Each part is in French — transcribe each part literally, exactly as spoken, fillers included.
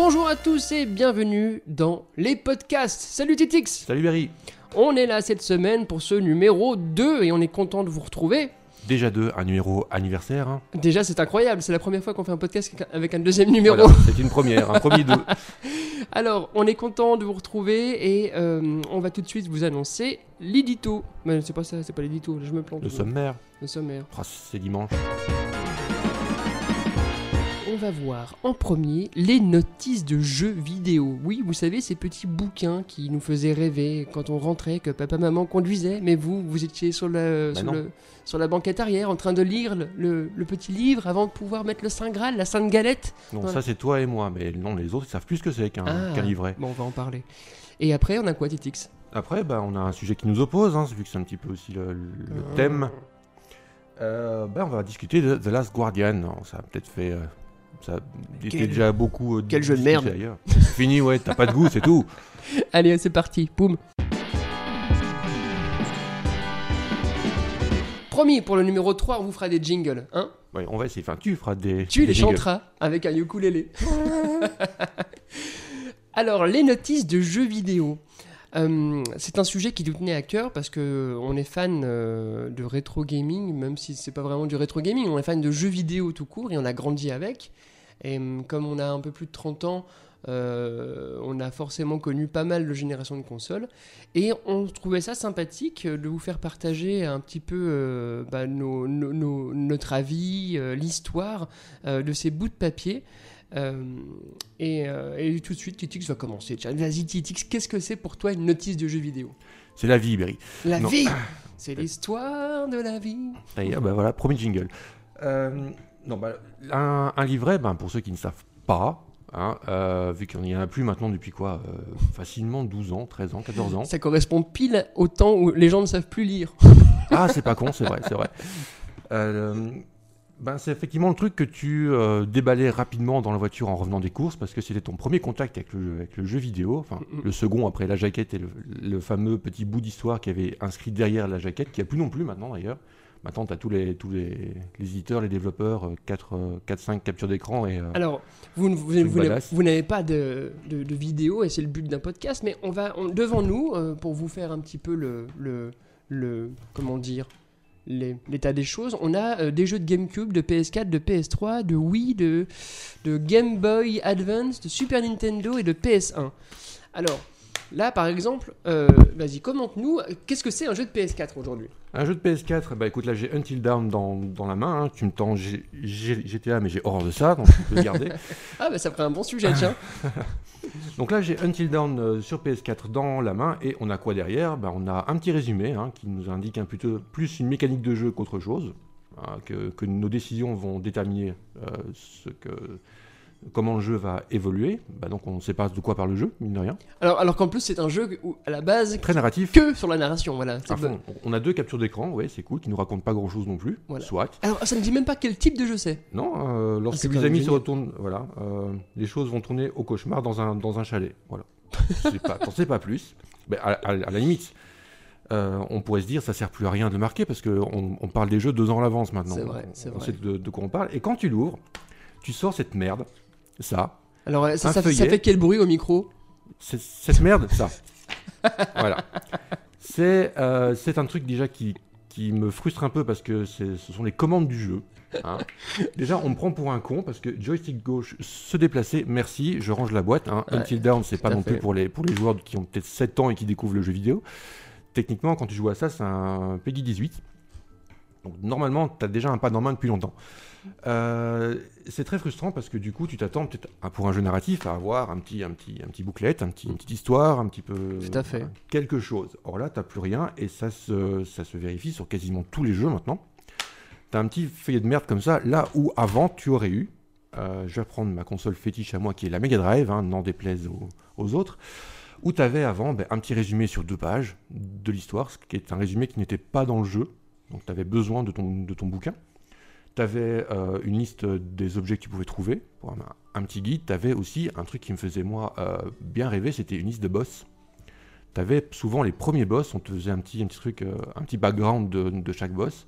Bonjour à tous et bienvenue dans les podcasts. Salut Titix. Salut Berry. On est là cette semaine pour ce numéro deux et on est content de vous retrouver. Déjà deux, un numéro anniversaire. Hein. Déjà c'est incroyable, c'est la première fois qu'on fait un podcast avec un deuxième numéro. Voilà, c'est une première, un premier deux. Alors on est content de vous retrouver et euh, on va tout de suite vous annoncer l'édito. Mais c'est pas ça, c'est pas l'édito, je me plante. Le sommaire. Le sommaire. Oh, c'est dimanche. On va voir en premier les notices de jeux vidéo. Oui, vous savez, ces petits bouquins qui nous faisaient rêver quand on rentrait, que papa-maman conduisait, mais vous, vous étiez sur la, bah sur, le, sur la banquette arrière en train de lire le, le, le petit livre avant de pouvoir mettre le Saint Graal, la Sainte Galette. Non, voilà. Ça c'est toi et moi, mais non, les autres ils savent plus ce que c'est qu'un, Ah, qu'un livret. Bon, on va en parler. Et après, on a quoi, Titix ? Après, bah, on a un sujet qui nous oppose, hein, vu que c'est un petit peu aussi le, le Ah. thème. Euh, bah, on va discuter de The Last Guardian. Non, ça a peut-être fait... Euh, ça était Quel- déjà beaucoup... Euh, quel jeu de discuté merde. ailleurs. C'est fini, ouais, t'as pas de goût, c'est tout. Allez, c'est parti, boum. Promis, pour le numéro trois, on vous fera des jingles, hein ? Ouais, on va essayer, enfin tu feras des... Tu des les jingles. chanteras avec un ukulélé. Alors, les notices de jeux vidéo. Euh, c'est un sujet qui nous tenait à cœur parce qu'on est fan euh, de rétro gaming, même si c'est pas vraiment du rétro gaming, on est fan de jeux vidéo tout court et on a grandi avec. Et euh, comme on a un peu plus de trente ans, euh, on a forcément connu pas mal de générations de consoles. Et on trouvait ça sympathique de vous faire partager un petit peu euh, bah, nos, nos, nos, notre avis, euh, l'histoire euh, de ces bouts de papier. Euh, et, euh, et tout de suite, Titix va commencer. Tiens, vas-y, Titix, qu'est-ce que c'est pour toi une notice de jeu vidéo ? C'est la vie, Berry. La Non. vie, c'est l'histoire de la vie. D'ailleurs, bah voilà, premier jingle. Euh, non, bah, un, un livret, bah, pour ceux qui ne savent pas, hein, euh, vu qu'il n'y en a plus maintenant depuis quoi euh, facilement douze ans, treize ans, quatorze ans. Ça correspond pile au temps où les gens ne savent plus lire. Ah, c'est pas con, c'est vrai, c'est vrai. Euh, ben, c'est effectivement le truc que tu euh, déballais rapidement dans la voiture en revenant des courses parce que c'était ton premier contact avec le, avec le jeu vidéo, enfin Mm-hmm. le second après la jaquette et le, le fameux petit bout d'histoire qui avait inscrit derrière la jaquette, qui n'y a plus non plus maintenant d'ailleurs. Maintenant, tu as tous, les, tous les, les éditeurs, les développeurs, quatre cinq captures d'écran et... Euh, Alors, vous, ne- vous, C'est une vous n'avez- badass. vous n'avez pas de, de, de vidéo et c'est le but d'un podcast, mais on va on- devant nous, euh, pour vous faire un petit peu le... le, le comment dire les- l'état des choses, on a euh, des jeux de GameCube, de P S quatre, de P S trois, de Wii, de, de Game Boy Advance, de Super Nintendo et de P S un. Alors, là par exemple, euh, vas-y, commente-nous, qu'est-ce que c'est un jeu de P S quatre aujourd'hui ? Un jeu de P S quatre, bah écoute, là j'ai Until Dawn dans, dans la main, hein. Tu me tends G- G- G T A, mais j'ai horreur de ça, donc tu peux le garder. Ah bah ça ferait un bon sujet, tiens. Donc là j'ai Until Dawn euh, sur P S quatre dans la main, et on a quoi derrière ? Bah, on a un petit résumé hein, qui nous indique un plutôt plus une mécanique de jeu qu'autre chose, hein, que, que nos décisions vont déterminer euh, ce que, comment le jeu va évoluer. Bah, donc on ne sait pas de quoi parle le jeu, mine de rien. Alors, alors qu'en plus c'est un jeu où, à la base, Très narratif. que sur la narration, voilà. c'est À bon. fond. On a deux captures d'écran, ouais, c'est cool, qui nous racontent pas grand chose non plus, Voilà. soit. Alors ça ne dit même pas quel type de jeu c'est. Non, euh, lorsque c'est quand les même amis se génial. retournent, voilà, euh, les choses vont tourner au cauchemar dans un, dans un chalet. Voilà. C'est pas, t'en sais pas plus. Mais à, à- à la limite, euh, on pourrait se dire ça sert plus à rien de le marquer parce qu'on on parle des jeux deux ans à l'avance maintenant. C'est vrai, on, c'est on vrai. sait de, de quoi on parle. Et quand tu l'ouvres, tu sors cette merde, ça, Alors ça, Un ça, fait, ça feuillet. fait quel bruit au micro ? c'est- cette merde, ça. Voilà. C'est euh, c'est un truc déjà qui, qui me frustre un peu parce que c'est- ce sont les commandes du jeu. Hein. Déjà, on me prend pour un con parce que joystick gauche, se déplacer, merci, je range la boîte. Hein. Ouais, Until Dawn, c'est pas à non fait. plus pour les, pour les joueurs qui ont peut-être sept ans et qui découvrent le jeu vidéo. Techniquement, quand tu joues à ça, c'est un Peggy dix-huit. Donc normalement, tu as déjà un pad en main depuis longtemps. Euh, c'est très frustrant parce que du coup, tu t'attends peut-être à- pour un jeu narratif à avoir un petit, un petit, un petit booklet, un petit, une petite histoire, un petit peu Tout à fait. voilà, quelque chose. Or là, t'as plus rien et ça se, ça se vérifie sur quasiment tous les jeux maintenant. T'as un petit feuillet de merde comme ça, là où avant tu aurais eu. Euh, je vais reprendre ma console fétiche à moi qui est la Mega Drive, hein, n'en déplaise aux, aux autres. Où tu avais avant ben, un petit résumé sur deux pages de l'histoire, ce qui est un résumé qui n'était pas dans le jeu. Donc tu avais besoin de ton, de ton bouquin. Tu avais euh, une liste des objets que tu pouvais trouver, pour un, un petit guide. Tu avais aussi un truc qui me faisait moi euh, bien rêver, c'était une liste de boss. Tu avais souvent les premiers boss, on te faisait un petit, un petit truc, euh, un petit background de, de chaque boss.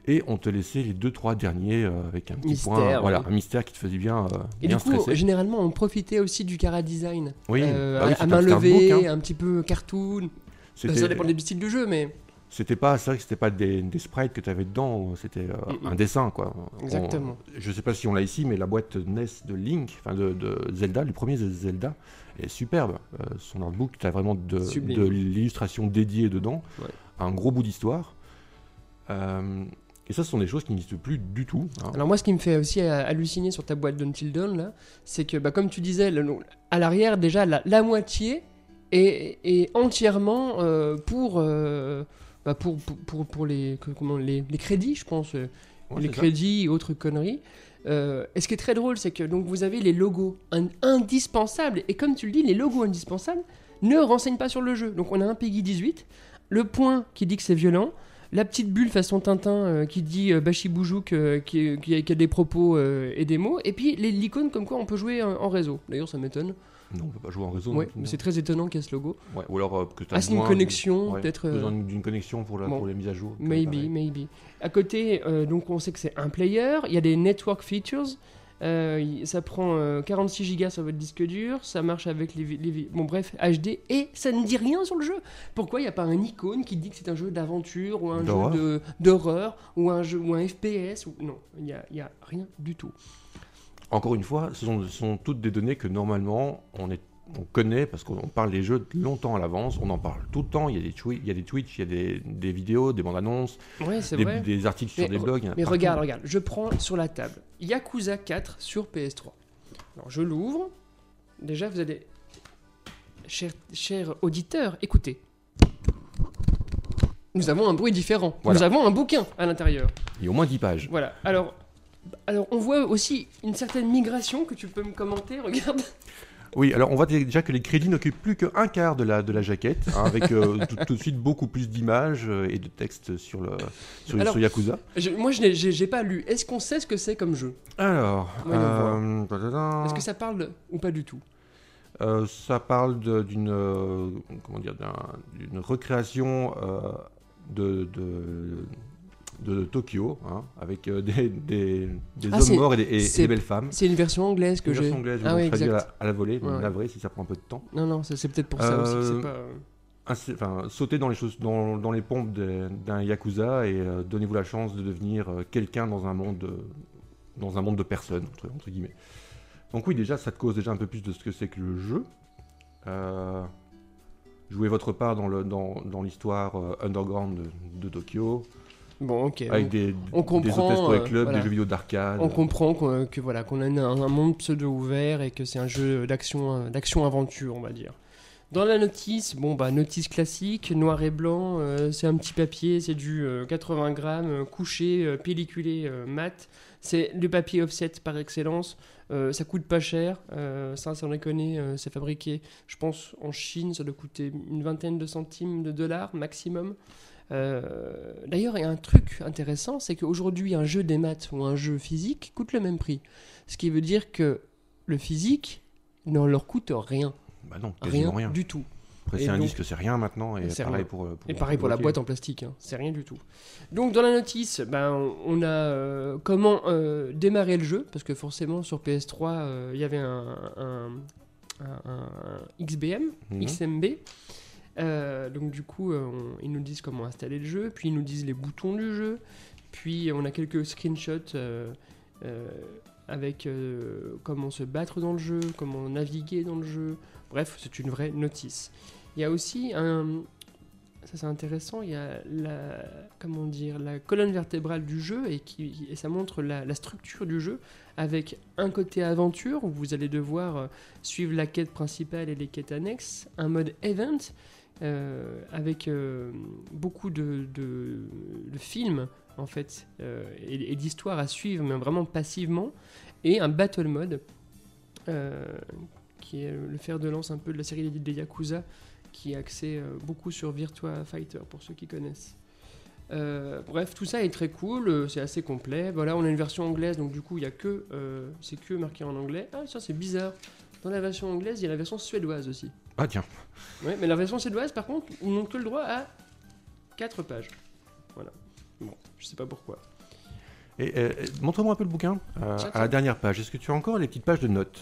Et on te laissait les deux trois derniers euh, avec un petit Mystère, point, oui. voilà, un mystère qui te faisait bien, euh, Et bien du coup, stresser. généralement, on profitait aussi du Cara Design. Oui, Euh, bah oui, à, à c'était main un- c'était un levée, book, hein. un petit peu cartoon. C'était, Ça dépend des styles du jeu, mais c'était pas, c'est vrai que c'était pas des, des sprites que tu avais dedans, c'était euh, Mm-mm. un dessin quoi. Exactement. On- je sais pas si on l'a ici, mais la boîte N E S de Link, enfin de, de Zelda, le premier Zelda, est superbe. Euh, son artbook, tu as vraiment de, Sublime. de l'illustration dédiée dedans, Ouais. un gros bout d'histoire. Euh, et ça, ce sont des choses qui n'existent plus du tout. hein. Alors moi, ce qui me fait aussi euh, halluciner sur ta boîte d'Until Dawn, là, c'est que, bah, comme tu disais, le- à l'arrière, déjà, la, la moitié est, est entièrement euh, pour, euh, bah, pour, pour, pour, pour les, que- comment, les, les crédits, je pense, euh, Ouais, les c'est ça. crédits et autres conneries. Euh, et ce qui est très drôle, c'est que donc, vous avez les logos in- indispensables. Et comme tu le dis, les logos indispensables ne renseignent pas sur le jeu. Donc on a un Peggy dix-huit, le point qui dit que c'est violent, la petite bulle façon Tintin euh, qui dit euh, Bashi Boujouk euh, qui, qui, a, qui a des propos euh, et des mots, et puis les- l'icône comme quoi on peut jouer en, en réseau. D'ailleurs ça m'étonne. Non, on peut pas jouer en réseau. Ouais, non, mais non. c'est très étonnant qu'il y ait ce logo. Ouais, ou alors euh, que tu as Ah, c'est une besoin connexion, d'une- ouais, peut-être, euh, besoin d'une connexion pour, la, bon. pour les mises à jour. que Maybe, pareil. maybe. À côté, euh, donc on sait que c'est un player. Il y a des network features. Euh, il- ça prend euh, quarante-six gigas sur votre disque dur. Ça marche avec les, vi- les vi- bon bref H D et ça ne dit rien sur le jeu. Pourquoi il n'y a pas un icône qui dit que c'est un jeu d'aventure ou un D'horreur. jeu de- d'horreur ou un jeu ou un F P S ou... Non, il y a, il y a rien du tout. Encore une fois, ce sont, ce sont toutes des données que normalement on, est, on connaît parce qu'on on parle des jeux longtemps à l'avance, on en parle tout le temps. Il y a des, twi- il y a des tweets, il y a des, des vidéos, des bandes annonces, Ouais, c'est des, vrai. des articles sur Mais des re- blogs. il y en a Mais partout. regarde, regarde, je prends sur la table Yakuza quatre sur P S trois. Alors je l'ouvre. Déjà, vous allez, cher, cher auditeur, écoutez. Nous avons un bruit différent. Voilà. Nous avons un bouquin à l'intérieur. Il y a au moins dix pages. Voilà. Alors, alors, on voit aussi une certaine migration que tu peux me commenter. Regarde. Oui, alors on voit déjà que les crédits n'occupent plus qu'un quart de la, de la jaquette, hein, avec euh, tout, tout de suite beaucoup plus d'images euh, et de textes sur, le, sur, Alors, sur Yakuza. Je- moi, je n'ai j'ai- j'ai pas lu. Est-ce qu'on sait ce que c'est comme jeu? Alors, Voyons voir. euh, ta-ta-ta. Est-ce que ça parle de- ou pas du tout? Euh, ça parle de- d'une euh, comment dire d'un- d'une recréation euh, de, de, de Tokyo, hein, avec euh, des, des, des Ah, hommes c'est- morts et des, et c'est- des belles femmes. C'est une version anglaise que Une j'ai. version anglaise, Ah je oui, vous traduis à, exact. la- à la volée, mais Ouais, ouais. navré si ça prend un peu de temps. Non, non, c'est c'est peut-être pour ça aussi que Euh, c'est pas. euh, Un- enfin, sautez dans les, choses, dans, dans les pompes de- d'un Yakuza et euh, donnez-vous la chance de devenir euh, quelqu'un dans un monde de, dans un monde de personnes, entre, entre guillemets. Donc oui, déjà, ça te cause déjà un peu plus de ce que c'est que le jeu. Euh, jouez votre part dans, le, dans, dans l'histoire euh, underground de, de Tokyo, Bon, ok. avec on- des, on des comprend, hôtesses pour les euh, clubs, voilà. des jeux vidéo d'arcade. On comprend qu'on- que voilà qu'on a un, un monde pseudo ouvert et que c'est un jeu d'action euh, d'action aventure, on va dire. Dans la notice, bon bah notice classique, noir et blanc, euh, c'est un petit papier, c'est du euh, quatre-vingts grammes, euh, couché, euh, pelliculé, euh, mat. C'est le papier offset par excellence. Euh, ça coûte pas cher, euh, ça sans déconner, euh, c'est fabriqué, je pense en Chine, ça doit coûter une vingtaine de centimes de dollars maximum. Euh, D'ailleurs, il y a un truc intéressant, c'est qu'aujourd'hui, un jeu des maths ou un jeu physique coûte le même prix. Ce qui veut dire que le physique ne leur coûte rien. Bah non, Rien, quasiment rien. du tout. Presser Et un donc- disque, c'est rien maintenant, et C'est pareil rien. pour, euh, pour... Et pareil pour la ok. boîte en plastique, hein, c'est rien du tout. Donc dans la notice, ben, on- on a euh, comment euh, démarrer le jeu, parce que forcément sur P S trois, euh, il y avait un, un- un- un X B M, Mhm. X M B. Euh, donc du coup, euh, on- ils nous disent comment installer le jeu, puis ils nous disent les boutons du jeu, puis on a quelques screenshots euh, euh, avec euh, comment se battre dans le jeu, comment naviguer dans le jeu. Bref, c'est une vraie notice. Il y a aussi un, ça c'est intéressant, il y a la, comment dire, la colonne vertébrale du jeu et, qui, et ça montre la, la structure du jeu avec un côté aventure où vous allez devoir euh, suivre la quête principale et les quêtes annexes, un mode event euh, avec euh, beaucoup de, de, de films en fait euh, et, et d'histoires à suivre mais vraiment passivement et un battle mode euh, qui est le fer de lance un peu de la série des, des Yakuza qui est axé euh, beaucoup sur Virtua Fighter pour ceux qui connaissent. Euh, bref, tout ça est très cool, euh, c'est assez complet. Voilà, on a une version anglaise, donc du coup, il y a que, euh, c'est que marqué en anglais. Ah, ça c'est bizarre. Dans la version anglaise, il y a la version suédoise aussi. Ah tiens, Ouais, mais la version suédoise, par contre, ils n'ont que le droit à quatre pages. Voilà. Bon, je sais pas pourquoi. Et euh, montre-moi un peu le bouquin. Euh, Tiens, à tiens. la dernière page, est-ce que tu as encore les petites pages de notes?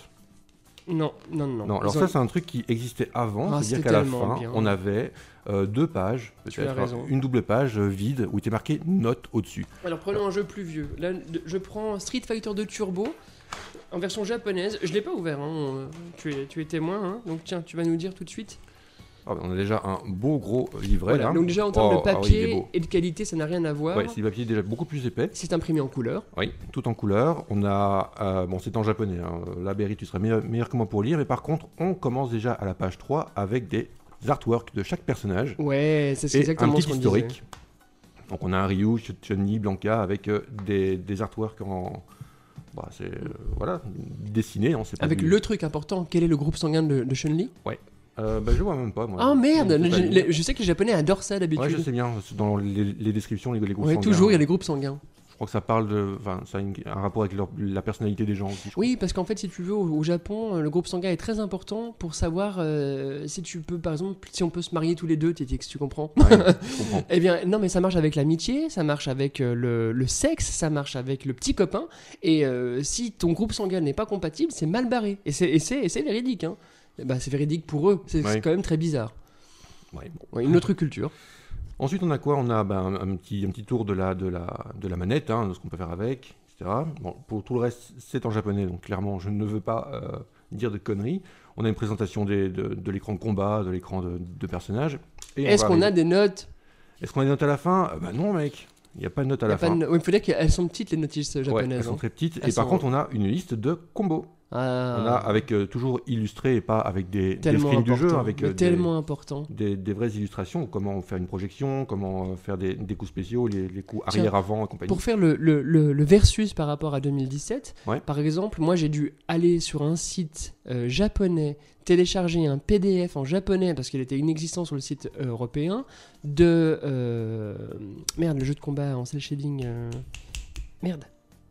Non, non, non. Non, alors Ils ça ont- c'est un truc qui existait avant, Ah, c'est-à-dire c'était qu'à la tellement fin, bien. on avait euh, deux pages, Tu as peut-être raison. une double page euh, vide où il était marqué notes au-dessus. Alors prenons un jeu plus vieux. Là, de- je prends Street Fighter deux Turbo en version japonaise. Je l'ai pas ouvert, hein. euh, Tu es, tu es témoin, hein. Donc tiens, tu vas nous dire tout de suite. Ah, on a déjà un beau gros livret Voilà. là. Donc déjà en termes Oh, de ah oui, il est papier beau. et de qualité, ça n'a rien à voir. Ouais, c'est du papier déjà beaucoup plus épais. C'est imprimé en couleur. Oui, tout en couleur. On a, euh, bon, c'est en japonais. Hein. Là, Berry, tu serais meilleur, meilleur que moi pour lire. Mais par contre, on commence déjà à la page trois avec des artworks de chaque personnage Ouais, c'est et un exactement petit ce qu'on historique. disait. Donc, on a un Ryu, Ch- Chun-Li, Blanca avec euh, des, des artworks en, bah, c'est euh, voilà, dessiné. Hein, c'est pas Avec du- le truc important, quel est le groupe sanguin de, de Chun-Li? Euh, bah, je vois même pas. Moi. Ah merde, Je sais pas je, lire. les- je sais que les Japonais adorent ça d'habitude. Ouais, je sais bien. c'est Dans les, les descriptions, les, les groupes Ouais, sanguins, toujours il y a les groupes sanguins. Je crois que ça parle de, enfin, ça a une- un rapport avec leur- la personnalité des gens aussi. je crois. Oui, parce qu'en fait, si tu veux, au, au Japon, euh, le groupe sanguin est très important pour savoir euh, si tu peux, par exemple, si on peut se marier tous les deux, Tétix, tu comprends? Ouais, je comprends. Eh bien, non, mais ça marche avec l'amitié, ça marche avec euh, le, le sexe, ça marche avec le petit copain. Et euh, si ton groupe sanguin n'est pas compatible, c'est mal barré. Et c'est, et c'est, et c'est véridique, hein. Eh ben, c'est véridique pour eux, c'est, Ouais. c'est quand même très bizarre. Ouais, bon. Ouais, une autre culture. Ensuite, on a quoi? On a ben, un, un petit, un petit tour de la, de la, de la manette, hein, de ce qu'on peut faire avec, et cetera. Bon, pour tout le reste, c'est en japonais, donc clairement, je ne veux pas euh, dire de conneries. On a une présentation des- de, de l'écran de combat, de l'écran de, de personnages. Et on Est-ce va qu'on a arriver- des notes? Est-ce qu'on a des notes à la fin? Euh, Bah non, mec, il n'y a pas de notes à Y a la pas fin. de no- Oui, il faut dire qu'elles sont petites, les notices euh, Ouais, japonaises. elles sont hein. très petites. Elles et par sont- contre, on a une liste de combos. Ah, On a avec euh, toujours illustré et pas avec des, des tellement screens du jeu, important, avec mais euh, des, tellement important. des, des vraies illustrations, comment faire une projection, comment euh, faire des, des coups spéciaux, les, les coups Tiens, arrière-avant et compagnie. Pour faire le, le, le, le versus par rapport à deux mille dix-sept, Ouais. par exemple, moi j'ai dû aller sur un site euh, japonais, télécharger un P D F en japonais parce qu'il était inexistant sur le site euh, européen de. euh, Merde, le jeu de combat en cel shading. euh, Merde.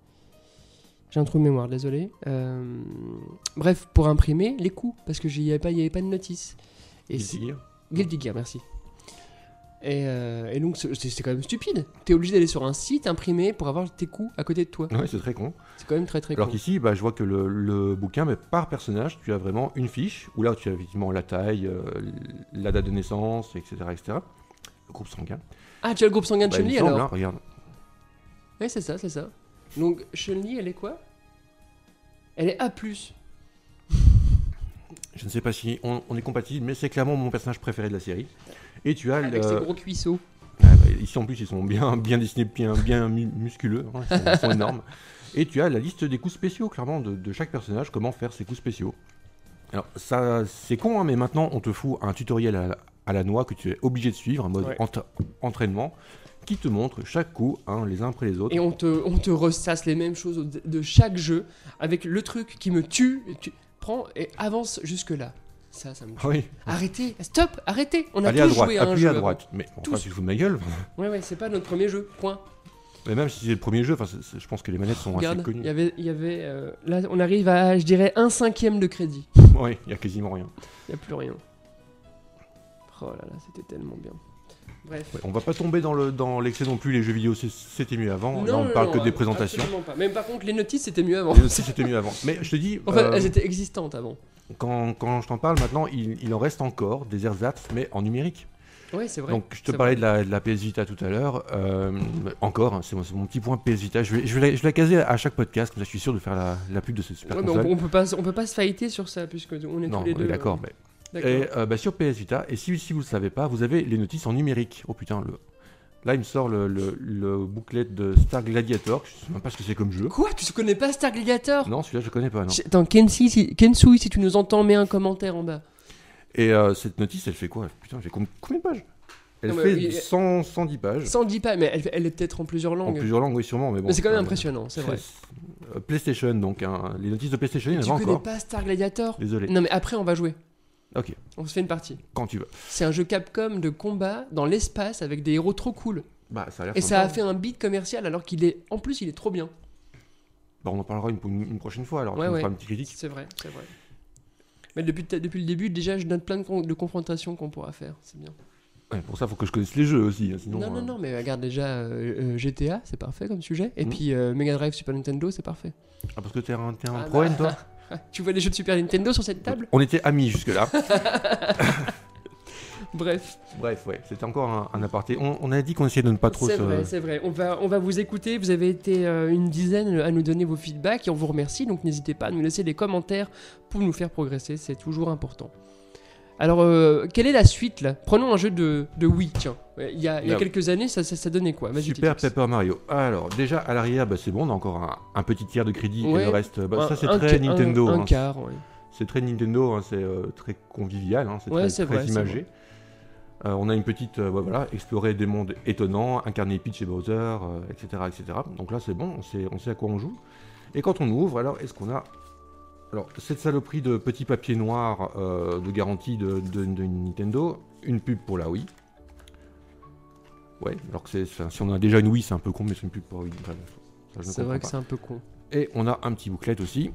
J'ai un trou de mémoire, désolé. Euh, Bref, pour imprimer les coups, parce que n'y avait, pas- il y avait pas de notice. Et Guilty si- Gear. Guilty Gear, merci. Et, euh, et donc, c'est c'est quand même stupide. T'es obligé d'aller sur un site imprimé pour avoir tes coups à côté de toi. Ouais, c'est très con. C'est quand même très très Alors con. qu'ici, bah, je vois que le, le bouquin, mais par personnage, tu as vraiment une fiche, où là, tu as effectivement la taille, euh, la date de naissance, et cetera, et cetera. Le groupe sanguin. Ah, tu as le groupe sanguin de Bah, il me Chun-Li semble, alors? hein, regarde. Oui, c'est ça, c'est ça. Donc, Chun-Li, elle est quoi? Elle est A plus. Je ne sais pas si on, on est compatible, mais c'est clairement mon personnage préféré de la série. Et tu as Avec le... ses gros cuisseaux. Ah, bah, ici en plus, ils sont bien, bien dessinés, bien, bien mu- musculeux, hein, ils, sont, ils sont énormes. Et tu as la liste des coups spéciaux, clairement, de, de chaque personnage, comment faire ses coups spéciaux. Alors, ça, c'est con, hein, mais maintenant, on te fout un tutoriel à, à la noix que tu es obligé de suivre, en mode Ouais. entra- entraînement, qui te montre chaque coup, hein, les uns après les autres. Et on te, on te ressasse les mêmes choses de, de chaque jeu avec le truc qui me tue. Tu prends et avance jusque-là. Ça, ça me tue. Ah oui, Arrêtez, stop, arrêtez. On a allez tous à droite, joué à un appuie jeu. à avant. droite. Mais bon, Tous. enfin, tu te fous de ma gueule. Ouais, ouais, c'est pas notre premier jeu. Point. Mais même si c'est le premier jeu, enfin, c'est- c'est- je pense que les manettes sont assez Regarde, connues. il y avait, il y avait euh, là, on arrive à, je dirais, un cinquième de crédit. Oui, il y a quasiment rien. Il y a plus rien. Oh là là, c'était tellement bien. Bref. Ouais, on va pas tomber dans le dans l'excès non plus. Les jeux vidéo, c'est- c'était mieux avant. Non, Là, on non, parle non, que des ab- présentations. absolument pas. Même par contre, les notices c'était mieux avant. Et aussi, c'était mieux avant. Mais je te dis, Enfin, euh, elles étaient existantes avant. quand, quand je t'en parle maintenant, il, il en reste encore des ersatz, mais en numérique. Ouais, c'est vrai. Donc, je te c'est parlais de la, de la P S Vita tout à l'heure. euh, encore, hein, c'est mon, c'est mon petit point P S Vita. Je vais, je, vais la, je vais la caser à chaque podcast, comme ça je suis sûr de faire la, la pub de ce super Ouais, mais on, console. on peut pas, on peut pas se fighter sur ça puisque on est Non, tous les on deux. est d'accord. euh, mais- D'accord. Et euh, bah, sur P S Vita, et si, si vous ne le savez pas, vous avez les notices en numérique. Oh putain, le... là il me sort le, le, le booklet de Star Gladiator. Je sais même pas ce que c'est comme jeu. Quoi? Tu connais pas Star Gladiator? Non, celui-là je connais pas. Non. Attends, Kensi, si, Kensui, si tu nous entends, mets un commentaire en bas. Et euh, cette notice, elle fait quoi? Putain, elle fait com- combien de pages? Elle Non, mais fait il- cent, cent dix pages. cent dix pas, mais elle, elle est peut-être en plusieurs En langues. plusieurs langues, oui, sûrement. Mais, bon, mais c'est quand même euh, impressionnant, c'est vrai. euh, PlayStation, donc hein, les notices de PlayStation, il y en Tu a connais encore. pas Star Gladiator? Désolé. Non, mais après on va jouer. Ok, On se fait une partie. quand tu veux. C'est un jeu Capcom de combat dans l'espace avec des héros trop cool. Bah, ça a l'air Et ça a sympa. fait un beat commercial alors qu'il est. En plus, il est trop bien. Bah, on en parlera une, une- une prochaine fois, alors Ouais, tu nous ouais. feras une petite critique. C'est vrai, c'est vrai. Mais depuis, depuis le début, déjà, je donne plein de, con- de confrontations qu'on pourra faire. C'est bien. Ouais, pour ça, il faut que je connaisse les jeux aussi. Hein, sinon, Non, non, euh, non, mais regarde déjà euh, euh, G T A, c'est parfait comme sujet. Et Mhm. puis euh, Mega Drive, Super Nintendo, c'est parfait. Ah, parce que t'es un, t'es un Ah, pro, bah, toi. Tu vois les jeux de Super Nintendo sur cette table? On était amis jusque-là. Bref. Bref, ouais, c'était encore un, un aparté. On, on a dit qu'on essayait de ne pas trop C'est se... vrai, c'est vrai. On va, on va vous écouter. Vous avez été euh, une dizaine à nous donner vos feedbacks et on vous remercie. Donc n'hésitez pas à nous laisser des commentaires pour nous faire progresser. C'est toujours important. Alors, euh, quelle est la suite là? Prenons un jeu de, de Wii, tiens. Ouais, Il y a, il y a Là- quelques années, ça, ça, ça donnait quoi? Vas-y, Super Titox. Paper Mario. Alors, déjà, à l'arrière, bah, c'est bon, on a encore un, un petit tiers de crédit et Ouais. le reste, bah, Un- ça c'est un très ca- Nintendo. Un, un hein. quart, ouais. C'est très Nintendo, hein, c'est euh, très convivial, hein, c'est Ouais, très, c'est très vrai, c'est imagé. Euh, on a une petite, euh, bah, voilà, explorer des mondes étonnants, incarner Peach et Bowser, euh, et cetera, et cetera. Donc là, c'est bon, on sait, on sait à quoi on joue. Et quand on ouvre, alors, est-ce qu'on a... Alors, cette saloperie de petit papier noir euh, de garantie de, de- de Nintendo, une pub pour la Wii. Ouais, alors que c'est, ça- si on a déjà une Wii, c'est un peu con, mais c'est une pub pour la Wii. Enfin, ça, je ne C'est vrai comprends que pas. c'est un peu con. Et on a un petit booklet aussi.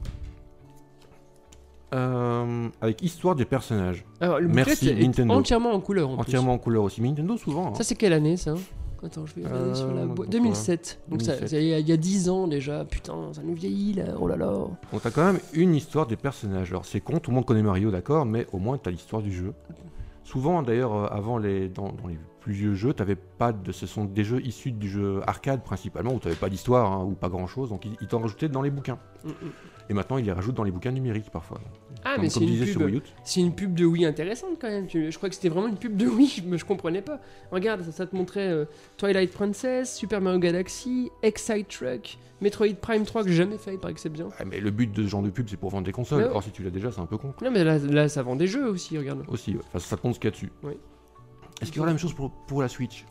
Euh, avec histoire des personnages. Alors, le Merci, booklet est Nintendo. entièrement en couleur en Entièrement en couleur aussi. Mais Nintendo, souvent. hein. plus. Ça, c'est quelle année ça? Attends, je vais regarder Euh, sur la donc boîte. voilà. deux mille sept. Donc, ça- deux mille sept. ça- il y, a- il y a dix ans déjà. Putain, ça nous vieillit là. Oh là là. Donc t'as quand même une histoire des personnages. Alors c'est con, tout le monde connaît Mario, d'accord, mais au moins t'as l'histoire du jeu. Souvent, d'ailleurs, euh, avant les, dans, dans les plus vieux jeux, t'avais pas de, ce sont des jeux issus du jeu arcade principalement, où t'avais pas d'histoire hein, ou pas grand chose, donc ils, ils t'en rajoutaient dans les bouquins. Mm, mm. Et maintenant, ils les rajoutent dans les bouquins numériques parfois. Ah, comme, mais comme c'est une, disait sur pub, Wii U. c'est une pub de Wii intéressante quand même. Tu- Je crois que c'était vraiment une pub de Wii, mais je comprenais pas. Regarde, ça, ça te montrait euh, Twilight Princess, Super Mario Galaxy, Excite Truck, Metroid Prime trois que j'ai jamais fait, il paraît que c'est bien. Ah, mais le but de ce genre de pub, c'est pour vendre des consoles. Ouais, ouais. Or, si tu l'as déjà, c'est un peu con. Non, mais là, là ça vend des jeux aussi, regarde. Aussi, ouais. Enfin, ça te montre ce qu'il y a dessus. Oui. Est-ce qu'il y aura la même chose pour, pour la Switch?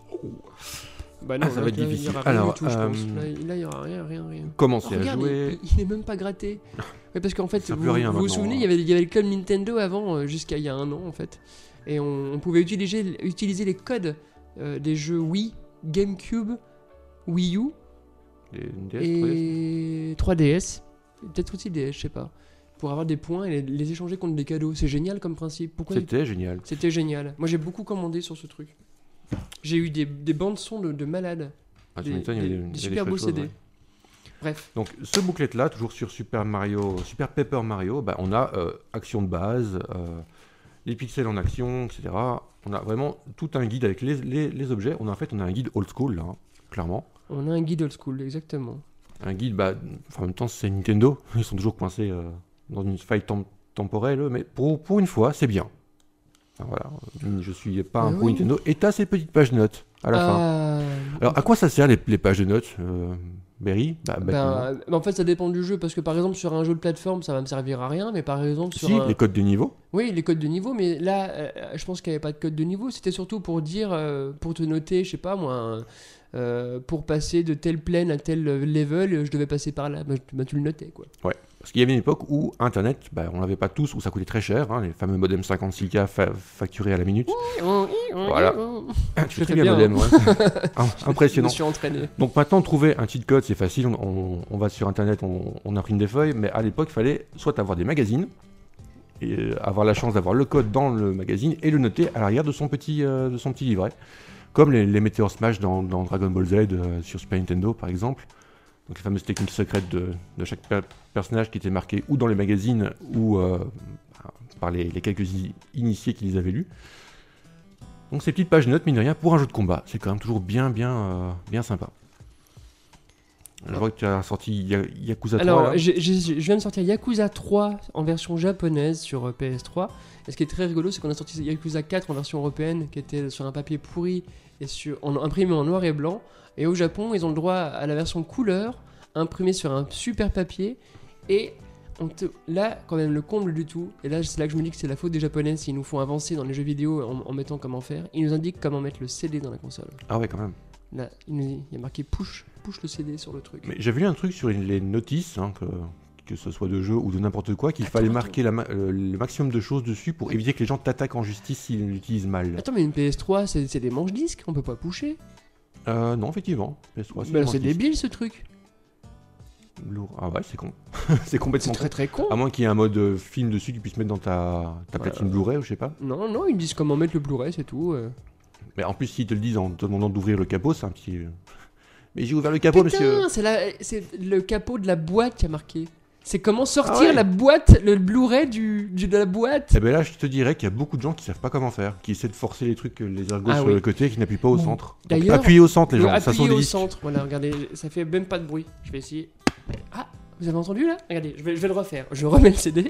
Bah non, Ah, ça là, va être là, difficile. Il y aura rien Alors, du tout, je euh, pense. Là, il- là, il y aura rien, rien, rien. Commencer Oh, à regarde, jouer. il, il est même pas gratté. Ouais, parce qu'en fait, Ça sert vous plus à rien vous, vous maintenant, souvenez, hein. il y avait, il y avait le club Nintendo avant, euh, jusqu'à il y a un an en fait. Et on, on pouvait utiliser, utiliser les codes euh, des jeux Wii, GameCube, Wii U Les D S, trois D S. et trois D S. Peut-être aussi D S, je sais pas. Pour avoir des points et les, les échanger contre des cadeaux. C'est génial comme principe. Pourquoi il- C'était génial. C'était génial. Moi j'ai beaucoup commandé sur ce truc. J'ai eu des, des bandes son de, de malades. Ah, tu Des- m'étonnes, il y avait des- il y des avait super beaux chouettes choses, C D. ouais. Bref. Donc ce booklet là, toujours sur Super Mario, Super Paper Mario, bah, on a euh, action de base, euh, les pixels en action, et cetera. On a vraiment tout un guide avec les, les- les objets. On a en fait on a un guide old school là, hein, clairement. On a un guide old school, exactement. Un guide, bah, enfin, en même temps c'est Nintendo, ils sont toujours coincés euh, dans une faille tem- temporelle, eux, mais pour, pour une fois c'est bien. Enfin, voilà, je suis pas un Ah pro oui. Nintendo. Et t'as ces petites pages notes à la fin. Ah, Alors à quoi ça sert les, les pages de notes, euh, Berry? Bah, bêtement. ben, ben, en fait, ça dépend du jeu parce que par exemple sur un jeu de plateforme, ça va me servir à rien, mais par exemple sur Si, un... les codes de niveau. oui, les codes de niveau, mais là, euh, je pense qu'il n'y avait pas de code de niveau. C'était surtout pour dire, euh, pour te noter, je sais pas moi, un- euh, pour passer de telle plaine à tel level, je devais passer par là. Ben, tu- ben, tu le notais quoi. Parce qu'il y avait une époque où Internet, bah, on l'avait pas tous, où ça coûtait très cher, hein, les fameux modems cinquante-six K fa- facturés à la minute. Voilà. Tu fais très fais bien, bien, modem, ouais. Im- Impressionnant. Je me suis entraîné. Donc maintenant, trouver un cheat code, c'est facile, on, on- on va sur Internet, on, on imprime des feuilles, mais à l'époque, il fallait soit avoir des magazines, et euh, avoir la chance d'avoir le code dans le magazine, et le noter à l'arrière de son petit, euh, de son petit livret. Comme les, les Meteor Smash dans, dans Dragon Ball Z euh, sur Super Nintendo, par exemple. Donc les fameuses techniques secrètes de, de chaque per- personnage qui étaient marquées ou dans les magazines ou euh, par les, les quelques i- initiés qui les avaient lus. Donc ces petites pages notes, mine de rien, pour un jeu de combat, c'est quand même toujours bien, bien, euh, bien sympa. Je vois que tu as sorti Ya- Yakuza trois. Alors, là. j'ai- j'ai- je viens de sortir Yakuza trois en version japonaise sur euh, P S trois. Et ce qui est très rigolo, c'est qu'on a sorti Yakuza quatre en version européenne, qui était sur un papier pourri et sur, en, imprimé en noir et blanc. Et au Japon, ils ont le droit à la version couleur, imprimée sur un super papier. Et on te- là, quand même, le comble du tout, et là, c'est là que je me dis que c'est la faute des Japonais s'ils nous font avancer dans les jeux vidéo en, en mettant comment faire. Ils nous indiquent comment mettre le C D dans la console. Ah ouais, quand même. Là, il, nous dit- il y a marqué push, push le C D sur le truc. Mais j'avais lu un truc sur les notices, hein, que, que ce soit de jeu ou de n'importe quoi, qu'il Attends, fallait attends. marquer la ma- euh, le maximum de choses dessus pour éviter que les gens t'attaquent en justice s'ils l'utilisent mal. Attends, mais une P S trois, c'est c'est des manches disques, on peut pas pusher. Euh, non, effectivement. P S trois, Bah, vraiment c'est disque. débile ce truc. Lourd. Ah ouais, c'est con. c'est C'est complètement con. très très con. À moins qu'il y ait un mode euh, film dessus que tu puisses mettre dans ta, ta Ouais, platine euh, Blu-ray ou je sais pas. Non, non, ils me disent comment mettre le Blu-ray, c'est tout. euh. Mais en plus, s'ils te le disent en te demandant d'ouvrir le capot, c'est un petit. Mais j'ai ouvert le capot, Putain, monsieur. c'est, la, c'est le capot de la boîte qui a marqué. C'est comment sortir Ah ouais. la boîte, le Blu-ray du, du- de la boîte. Et ben là, je te dirais qu'il y a beaucoup de gens qui savent pas comment faire, qui essaient de forcer les trucs, les ergots Ah sur oui. le côté, et qui n'appuient pas au Bon. centre. Donc, D'ailleurs, appuyez au centre, les gens. Ouais, Ça appuyez sont des au disques. centre. Voilà, regardez, ça fait même pas de bruit. Je vais essayer. Ah, vous avez entendu là? Regardez, je vais, je vais le refaire. Je remets le C D.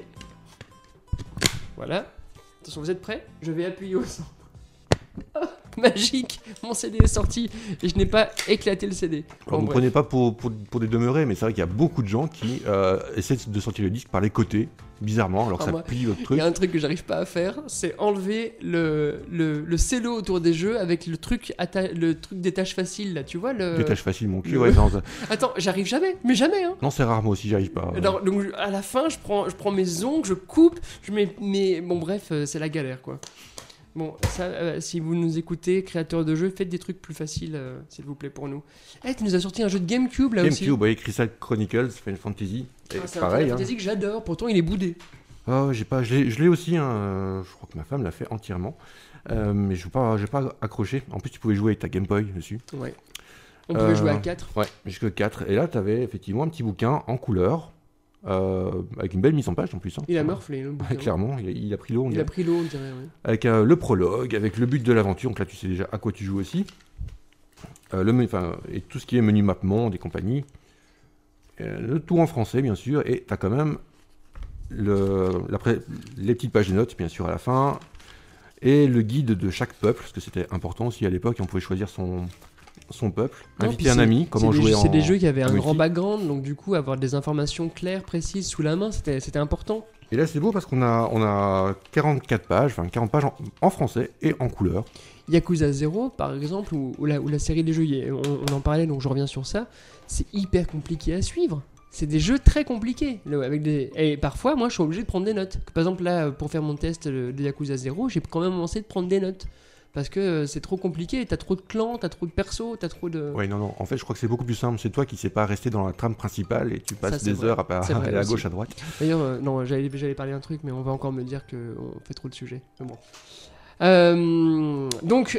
Voilà. Attention, vous êtes prêts? Je vais appuyer au centre. Oh, magique! Mon C D est sorti et je n'ai pas éclaté le C D. Alors, Bon, ne me bref. prenez pas pour, pour, pour des demeurés, mais c'est vrai qu'il y a beaucoup de gens qui euh, essaient de sortir le disque par les côtés, bizarrement, alors que Ah, ça moi, plie votre Il truc. y a un truc que j'arrive pas à faire, c'est enlever le, le, le cello autour des jeux avec le truc, atta- le truc des tâches faciles là, tu vois le... Détache facile mon cul, le- ouais. Non, ça- Attends, j'arrive jamais, mais jamais hein. non, c'est rare, moi aussi, j'y arrive pas. Alors, donc, je- à la fin, je prends, je prends mes ongles, je coupe, je mets, mes... Bon bref, euh, c'est la galère quoi. Bon, ça, euh, si vous nous écoutez, créateurs de jeux, faites des trucs plus faciles, euh, s'il vous plaît, pour nous. Eh, tu nous as sorti un jeu de GameCube là aussi. GameCube, ouais, Crystal Chronicles, Final Fantasy. Et Ah, c'est un pareil, Final hein. Fantasy que j'adore, pourtant il est boudé. Ah, j'ai pas, je l'ai je l'ai aussi, hein, euh, je crois que ma femme l'a fait entièrement. Euh, mais je n'ai pas, j'ai pas accroché. En plus, tu pouvais jouer avec ta Game Boy dessus. Ouais. On pouvait Euh, jouer à quatre. Ouais, jusque quatre. Et là, tu avais effectivement un petit bouquin en couleur, euh, avec une belle mise en page en plus. Hein. Il a morflé le bouquin. Ouais, clairement, il a, il a pris l'eau. on Il dirait. a pris l'eau, on dirait, ouais. Avec euh, le prologue, avec le but de l'aventure. Donc là, tu sais déjà à quoi tu joues aussi. Euh, le, menu- enfin, et tout ce qui est menu map monde et compagnie. Euh, le tout en français, bien sûr. Et tu as quand même le, la pré- les petites pages de notes, bien sûr, à la fin. Et le guide de chaque peuple, parce que c'était important aussi à l'époque. On pouvait choisir son, son peuple, Non, inviter puis un c'est- ami, comment c'est des, jouer jeux- en C'est des jeux qui avaient en un multi. grand background, donc du coup, avoir des informations claires, précises sous la main, c'était c'était important. Et là, c'est beau parce qu'on a, on a quarante-quatre pages, enfin quarante pages en, en français et en couleur. Yakuza zéro, par exemple, ou, ou la, ou la série des jeux, y est- on, on en parlait, donc je reviens sur ça, c'est hyper compliqué à suivre. C'est des jeux très compliqués. le- Avec des... Et parfois, moi, je suis obligé de prendre des notes. Par exemple, là, pour faire mon test euh, de Yakuza zéro, j'ai quand même commencé de prendre des notes. Parce que euh, c'est trop compliqué, t'as trop de clans, t'as trop de persos, t'as trop de... Ouais, non, non. En fait, je crois que c'est beaucoup plus simple. C'est toi qui sais pas rester dans la trame principale et tu passes Ça, c'est des vrai. heures à, pas- C'est vrai aller à aussi. gauche, à droite. D'ailleurs, euh, non, j'allais, j'allais parler d'un truc, mais on va encore me dire qu'on fait trop de sujets. Mais bon. Euh, donc,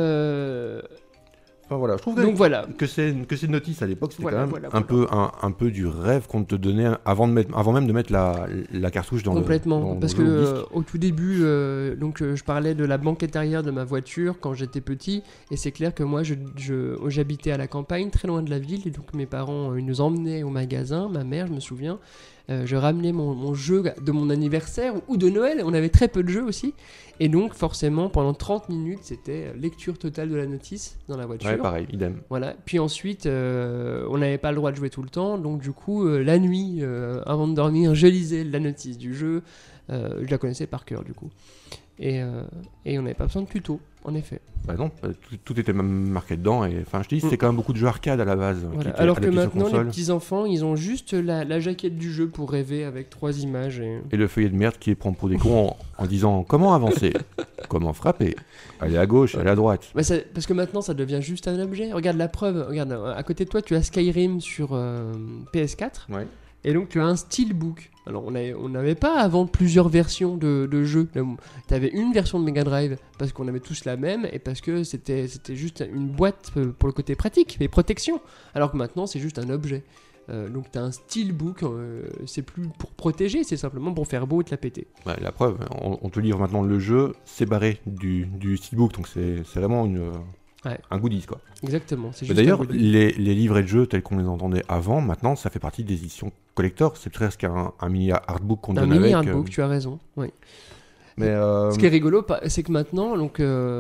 euh, Enfin voilà, je trouve donc voilà. que c'est que ces notices à l'époque, c'était Voilà, quand même voilà, un voilà. peu un, un peu du rêve qu'on te donnait avant de mettre, avant même de mettre la, la cartouche dans Complètement, le dans parce le que jeu au disque. euh, au tout début, euh, donc euh, je parlais de la banquette arrière de ma voiture quand j'étais petit, et c'est clair que moi, je, je- j'habitais à la campagne, très loin de la ville, et donc mes parents euh, ils nous emmenaient au magasin, ma mère, je me souviens, euh, je ramenais mon, mon jeu de mon anniversaire ou de Noël, on avait très peu de jeux aussi, et donc forcément pendant trente minutes, c'était lecture totale de la notice dans la voiture. Ouais, pareil, idem. Voilà. Puis ensuite, euh, on n'avait pas le droit de jouer tout le temps, donc du coup, euh, la nuit, euh, avant de dormir, je lisais la notice du jeu. Euh, je la connaissais par cœur, du coup. Et, euh, et on n'avait pas besoin de tuto, en effet. Bah non, euh, tout, tout était même marqué dedans. Et enfin, je te dis, c'était Mm. quand même beaucoup de jeux arcade à la base. qui Voilà. étaient Alors que adaptés sur maintenant, les console. petits-enfants, ils ont juste la, la jaquette du jeu pour rêver avec trois images. Et... Et le feuillet de merde qui les prend pour des cons en, en disant comment avancer, comment frapper, aller à gauche, aller à droite. Bah, ça- parce que maintenant, ça devient juste un objet. Regarde la preuve. Regarde, à côté de toi, tu as Skyrim sur euh, P S quatre. Ouais. Et donc tu as un steelbook. Alors on avait- on n'avait pas avant plusieurs versions de, de jeux. Tu avais une version de Mega Drive parce qu'on avait tous la même et parce que c'était c'était juste une boîte euh, pour le côté pratique et protection. Alors que maintenant c'est juste un objet. Euh, donc tu as un steelbook, euh, c'est plus pour protéger, c'est simplement pour faire beau et te la péter. Ouais, la preuve, on, on te livre maintenant le jeu séparé du, du steelbook, donc c'est c'est vraiment une, Ouais. un goodies quoi. Exactement. C'est Mais juste d'ailleurs, un goodie. les, les livrets de jeux tels qu'on les entendait avant, maintenant ça fait partie des éditions collector, c'est presque un, un mini artbook qu'on un donne mini avec. artbook, euh, tu as raison. Oui. mais euh, Ce qui est rigolo, pa- c'est que maintenant, donc,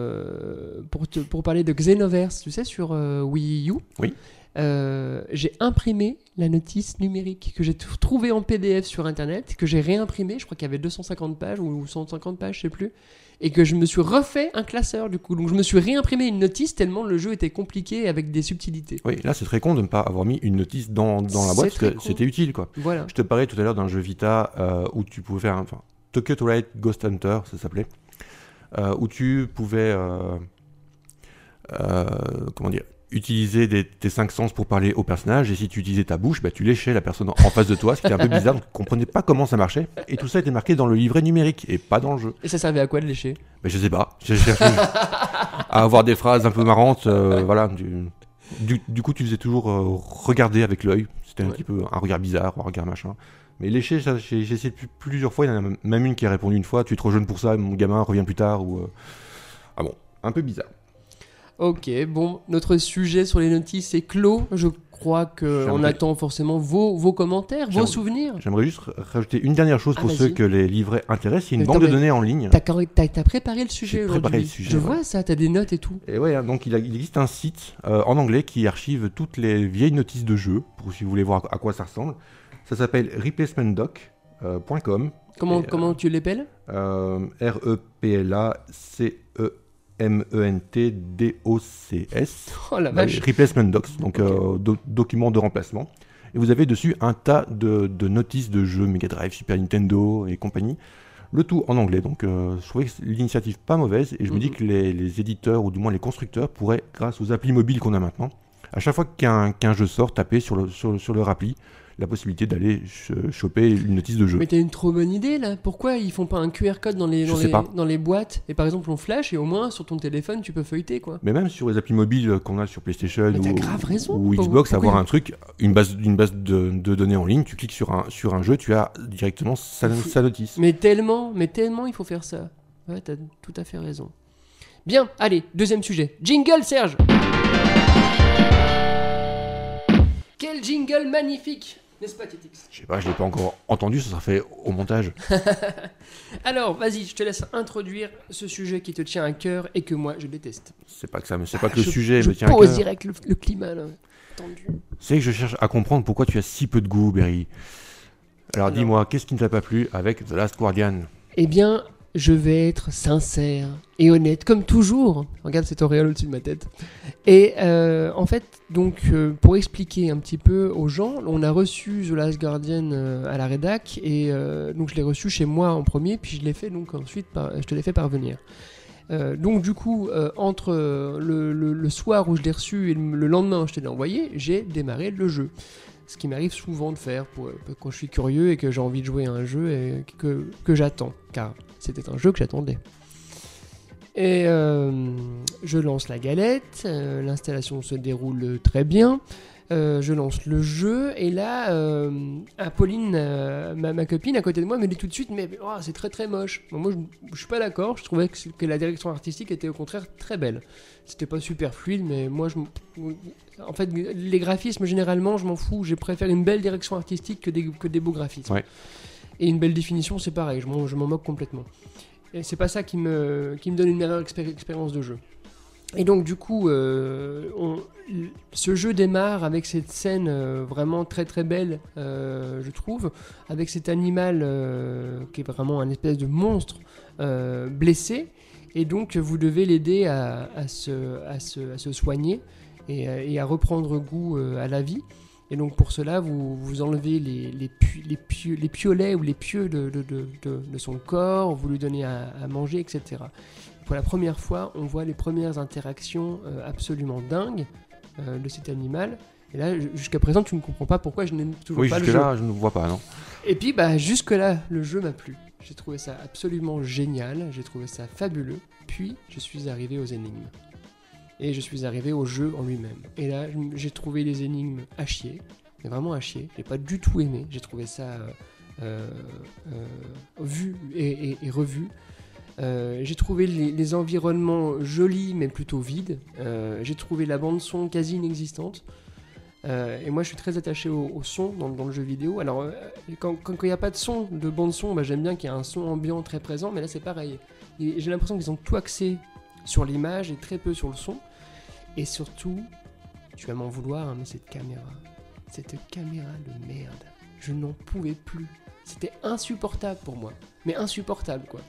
euh, pour, te- pour parler de Xenoverse, tu sais, sur euh, Wii U, Oui. euh, j'ai imprimé la notice numérique que j'ai t- trouvée en P D F sur Internet, que j'ai réimprimée, je crois qu'il y avait deux cent cinquante pages ou cent cinquante pages, je sais plus, et que je me suis refait un classeur du coup. Donc je me suis réimprimé une notice tellement le jeu était compliqué avec des subtilités. oui, là c'est très con de ne pas avoir mis une notice dans, dans la C'est boîte, très parce que con. c'était utile quoi. Voilà. Je te parlais tout à l'heure d'un jeu Vita euh, où tu pouvais faire, un- enfin, Tokyo Twilight Ghost Hunter, ça s'appelait, euh, où tu pouvais, euh, euh, comment dire, utiliser des, tes cinq sens pour parler au personnage, et si tu utilisais ta bouche, bah, tu léchais la personne en face de toi, ce qui était un peu bizarre, donc on comprenait pas comment ça marchait. Et tout ça était marqué dans le livret numérique, et pas dans le jeu. Et ça servait à quoi de lécher? Mais je sais pas, j'ai cherché à avoir des phrases un peu marrantes, euh, voilà. Du, du, du coup, tu faisais toujours euh, regarder avec l'œil, c'était un Ouais. petit peu un regard bizarre, un regard machin. Mais lécher, ça, j'ai, j'ai essayé plus- plusieurs fois, il y en a même une qui a répondu une fois, tu es trop jeune pour ça, mon gamin, reviens plus tard, ou... euh, Ah bon, un peu bizarre. Ok, bon, notre sujet sur les notices est clos. Je crois qu'on J'aimerais- attend forcément vos, vos commentaires, vos J'aimerais- souvenirs. J'aimerais juste rajouter une dernière chose Ah, pour vas-y. ceux que les livrets intéressent. Il y a une Mais banque attends, de mais données en ligne. T'as, carré- t'as- t'as préparé le sujet J'ai aujourd'hui. préparé le sujet, Je ouais. vois ça, t'as des notes et tout. Et ouais, hein, donc il, a- il existe un site euh, en anglais qui archive toutes les vieilles notices de jeux, pour si vous voulez voir à quoi ça ressemble. Ça s'appelle replacement doc point com. Comment, Et, comment tu l'épelles? Euh, R E P L A C E M E N T D O C S. Oh la Bah, vache. Replacement Docs, donc euh, do- document de remplacement. Et vous avez dessus un tas de, de notices de jeux Mega Drive, Super Nintendo et compagnie. Le tout en anglais, donc euh, je trouvais que c'est l'initiative pas mauvaise. Et je me dis Mhm. que les, les éditeurs, ou du moins les constructeurs, pourraient, grâce aux applis mobiles qu'on a maintenant, à chaque fois qu'un qu'un jeu sort, taper sur, le, sur, sur leur appli la possibilité d'aller ch- choper une notice de jeu. Mais t'as une trop bonne idée là. Pourquoi ils font pas un Q R code dans les, Je dans sais les, pas. dans les boîtes? Et par exemple, on flash et au moins sur ton téléphone, tu peux feuilleter quoi. Mais même sur les applis mobiles qu'on a sur PlayStation Mais t'as ou, grave raison. ou Pour- Xbox, pourquoi avoir ils- un truc, une base, une base de, de données en ligne, tu cliques sur un, sur un jeu, tu as directement sa, Fou- sa notice. Mais tellement, mais tellement, il faut faire ça. Ouais, t'as tout à fait raison. Bien, allez, deuxième sujet. Jingle, Serge. Quel jingle magnifique, n'est-ce pas, Tétix? Je sais pas, je l'ai pas encore entendu, ça sera fait au montage. Alors, vas-y, je te laisse introduire ce sujet qui te tient à cœur et que moi, je déteste. C'est pas que ça, mais c'est pas que le Je- sujet je me tient à pose cœur. direct le, le climat, là. Tendu. C'est que je cherche à comprendre pourquoi tu as si peu de goût, Berry. Alors Alors. dis-moi, qu'est-ce qui ne t'a pas plu avec The Last Guardian? Eh bien, je vais être sincère et honnête, comme toujours. Regarde cette auréole au-dessus de ma tête. Et euh, en fait, donc, euh, pour expliquer un petit peu aux gens, on a reçu The Last Guardian euh, à la rédac, et euh, donc je l'ai reçu chez moi en premier, puis je l'ai fait donc ensuite, par- je te l'ai fait parvenir. Euh, donc du coup, euh, entre euh, le, le- le soir où je l'ai reçu et le, le lendemain où je te l'ai envoyé, j'ai démarré le jeu. Ce qui m'arrive souvent de faire pour, euh, quand je suis curieux et que j'ai envie de jouer à un jeu et que, que j'attends, car c'était un jeu que j'attendais. Et euh, je lance la galette, euh, l'installation se déroule très bien, euh, je lance le jeu, et là, euh, Apolline, euh, ma, ma copine à côté de moi, me dit tout de suite, mais oh, c'est très très moche. Bon, moi, je, je suis pas d'accord, je trouvais que, c'est- que la direction artistique était au contraire très belle. C'était pas super fluide, mais moi, je, m- en fait, les graphismes, généralement, je m'en fous, je préfère une belle direction artistique que des, que des beaux graphismes. Ouais. Et une belle définition, c'est pareil, je m'en, je m'en moque complètement. Et c'est pas ça qui me, qui me donne une meilleure expéri- expérience de jeu. Et donc du coup, euh, on- ce jeu démarre avec cette scène euh, vraiment très très belle, euh, je trouve, avec cet animal euh, qui est vraiment un espèce de monstre euh, blessé, et donc vous devez l'aider à, à se, à, se, à se soigner et, à- et à reprendre goût euh, à la vie. Et donc pour cela, vous, vous enlevez les, les, pu- les, pieux- les piolets ou les pieux de, de, de, de- de son corps, vous lui donnez à, à manger, et cetera. Pour la première fois, on voit les premières interactions euh, absolument dingues euh, de cet animal. Et là, j- jusqu'à présent, tu ne comprends pas pourquoi je n'aime toujours Oui, pas le jusque jeu. là, je ne vois pas, non. Et puis, bah, jusque-là, le jeu m'a plu. J'ai trouvé ça absolument génial, j'ai trouvé ça fabuleux. Puis, je suis arrivé aux énigmes. Et je suis arrivé au jeu en lui-même. Et là, je- j'ai trouvé les énigmes à chier, mais vraiment à chier. J'ai pas du tout aimé. J'ai trouvé ça euh, euh, euh, vu et, et- et revu. Euh, j'ai trouvé les, les environnements jolis, mais plutôt vides. Euh, j'ai trouvé la bande-son quasi inexistante. Euh, et moi, je suis très attaché au, au son dans, dans le jeu vidéo. Alors, euh, quand il n'y a pas de son, de bande-son, bah, j'aime bien qu'il y ait un son ambiant très présent, mais là, c'est pareil. Et j'ai l'impression qu'ils ont tout axé sur l'image et très peu sur le son. Et surtout, tu vas m'en vouloir, hein, mais cette caméra, cette caméra de merde, je n'en pouvais plus. C'était insupportable pour moi, mais insupportable, quoi.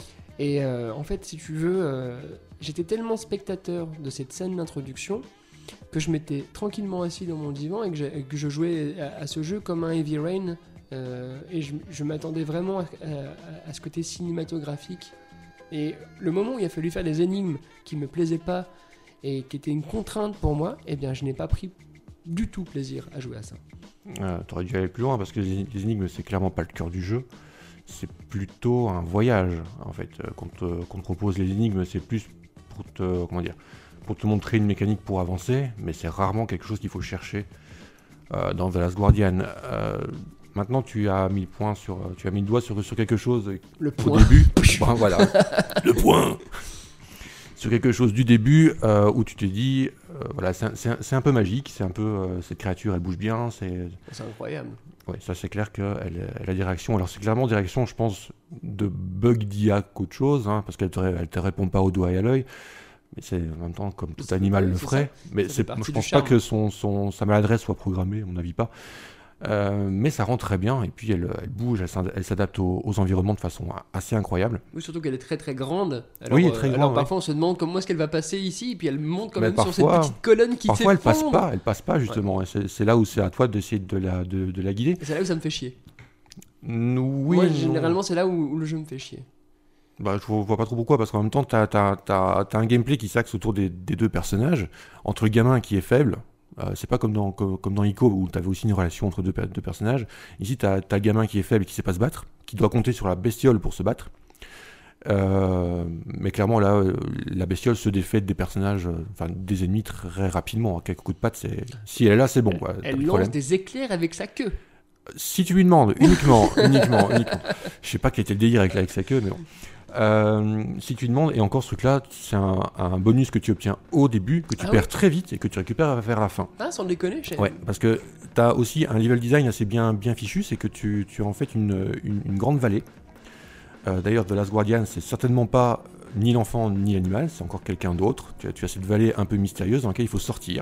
Et euh, en fait, si tu veux, euh, j'étais tellement spectateur de cette scène d'introduction que je m'étais tranquillement assis dans mon divan et que, j'ai- que je jouais à, à ce jeu comme un Heavy Rain. Euh, et je, je m'attendais vraiment à, à- à ce côté cinématographique. Et le moment où il a fallu faire des énigmes qui me plaisaient pas et qui était une contrainte pour moi, eh bien je n'ai pas pris du tout plaisir à jouer à ça. Euh, t'aurais dû aller plus loin parce que les, les énigmes, c'est clairement pas le cœur du jeu. C'est plutôt un voyage, en fait. Euh, Quand te, qu'on te propose les énigmes, c'est plus pour te, comment dire, pour te montrer une mécanique pour avancer, mais c'est rarement quelque chose qu'il faut chercher euh, dans The Last Guardian. Euh, maintenant, tu as mis le point sur, tu as mis le doigt sur, sur quelque chose Le au point. début. Bon, voilà, le point. Sur quelque chose du début euh, où tu te dis, euh, voilà, c'est un, c'est un- c'est un peu magique, c'est un peu euh, cette créature, elle bouge bien, c'est, C'est incroyable. ouais, ça c'est clair qu'elle elle a des réactions. Alors c'est clairement des réactions, je pense, de bug d'I A qu'autre chose, hein, parce qu'elle te, ré- elle te répond pas au doigt et à l'œil. Mais c'est en même temps comme tout C'est- animal oui, le c'est ferait. Mais Ça fait c'est, partie je du pense charme. pas que son, son, sa maladresse soit programmée, à mon avis pas. Euh, mais ça rend très bien, et puis elle, elle bouge, elle s'ad- elle s'adapte aux, aux environnements de façon assez incroyable. Oui, surtout qu'elle est très très grande. Alors, Oui, elle est très euh, grande, alors oui. parfois on se demande comment est-ce qu'elle va passer ici, et puis elle monte quand Mais même sur cette parfois- petite colonne qui Parfois elle passe s'effondre. pas, elle passe pas justement, et c'est, c'est là où c'est à toi d'essayer de la, de, de la guider. Et c'est là où ça me fait chier. Mm, Oui, Moi, non. généralement, c'est là où, où le jeu me fait chier. Bah, je vois pas trop pourquoi, parce qu'en même temps, t'as, t'as, t'as, t'as un gameplay qui s'axe autour des, des deux personnages, entre le gamin qui est faible, euh, c'est pas comme dans, comme, comme dans Ico où t'avais aussi une relation entre deux, per- deux personnages. Ici, t'as, t'as le gamin qui est faible et qui sait pas se battre, qui doit compter sur la bestiole pour se battre. Euh, mais clairement, là, euh, la bestiole se défait des personnages, euh, enfin des ennemis très rapidement. À quelques coups de patte, c'est... si elle est là, c'est bon. Quoi, t'as Elle plus de lance problème. des éclairs avec sa queue. Si tu lui demandes, uniquement, uniquement, uniquement. Je sais pas quel était le délire avec, avec sa queue, mais bon. Euh, si tu lui demandes, et encore ce truc-là, c'est un, un bonus que tu obtiens au début, que tu Ah perds ouais. très vite et que tu récupères vers la fin. Ah, sans déconner, je sais. Ouais, parce que tu as aussi un level design assez bien, bien fichu, c'est que tu, tu as en fait une, une, une grande vallée. Euh, D'ailleurs, The Last Guardian, c'est certainement pas ni l'enfant ni l'animal, c'est encore quelqu'un d'autre. Tu as, tu as cette vallée un peu mystérieuse dans laquelle il faut sortir.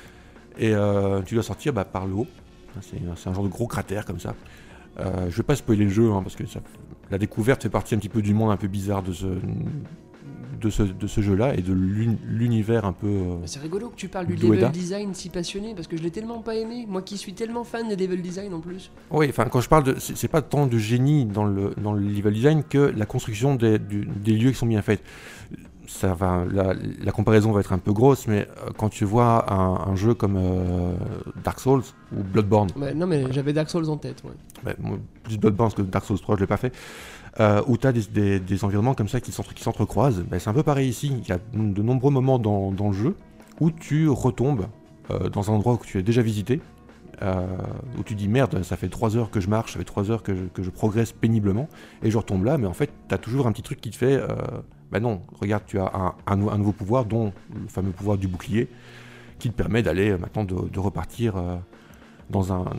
Et euh, tu dois sortir bah, par le haut. C'est c'est un genre de gros cratère comme ça. Euh, je vais pas spoiler le jeu hein, parce que ça, la découverte fait partie un petit peu du monde un peu bizarre de ce, de ce, de ce jeu-là et de l'uni- l'univers un peu. euh, Mais c'est rigolo que tu parles du D'Ueda. level design si passionné, parce que je l'ai tellement pas aimé. Moi qui suis tellement fan des level design en plus. Oui, enfin quand je parle de, c'est c'est pas tant de génie dans le dans le level design que la construction des, du- des lieux qui sont bien faits. Ça va, la, la comparaison va être un peu grosse, mais euh, quand tu vois un, un jeu comme euh, Dark Souls ou Bloodborne, Ouais, non, mais j'avais Dark Souls en tête. Ouais. bah, moi, plus Bloodborne parce que Dark Souls trois je l'ai pas fait, euh, où tu as des, des, des environnements comme ça qui s'entre- qui s'entrecroisent, bah, c'est un peu pareil ici. Il y a de nombreux moments dans, dans le jeu où tu retombes euh, dans un endroit que tu as déjà visité, euh, où tu dis merde, ça fait trois heures que je marche, ça fait trois heures que je, que je progresse péniblement, et je retombe là, mais en fait, tu as toujours un petit truc qui te fait, euh, bah non, regarde, tu as un, un, nou- un nouveau pouvoir, dont le fameux pouvoir du bouclier, qui te permet d'aller euh, maintenant de, de repartir euh, dans un,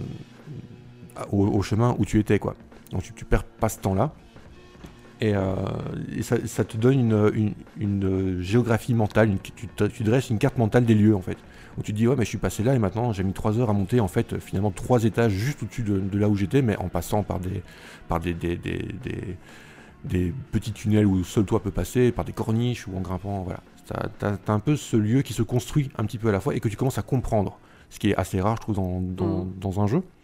au, au chemin où tu étais, quoi. Donc tu, tu perds pas ce temps-là. Et, euh, et ça, ça te donne une, une, une géographie mentale, une- tu, te- tu dresses une carte mentale des lieux en fait. Où tu te dis ouais mais je suis passé là et maintenant j'ai mis trois heures à monter en fait finalement trois étages juste au-dessus de, de là où j'étais, mais en passant par des, par des, des, des, des, des petits tunnels où seul toi peut passer, par des corniches ou en grimpant, voilà. T'as, t'as- t'as un peu ce lieu qui se construit un petit peu à la fois et que tu commences à comprendre, ce qui est assez rare je trouve dans, dans, Mm. dans un jeu.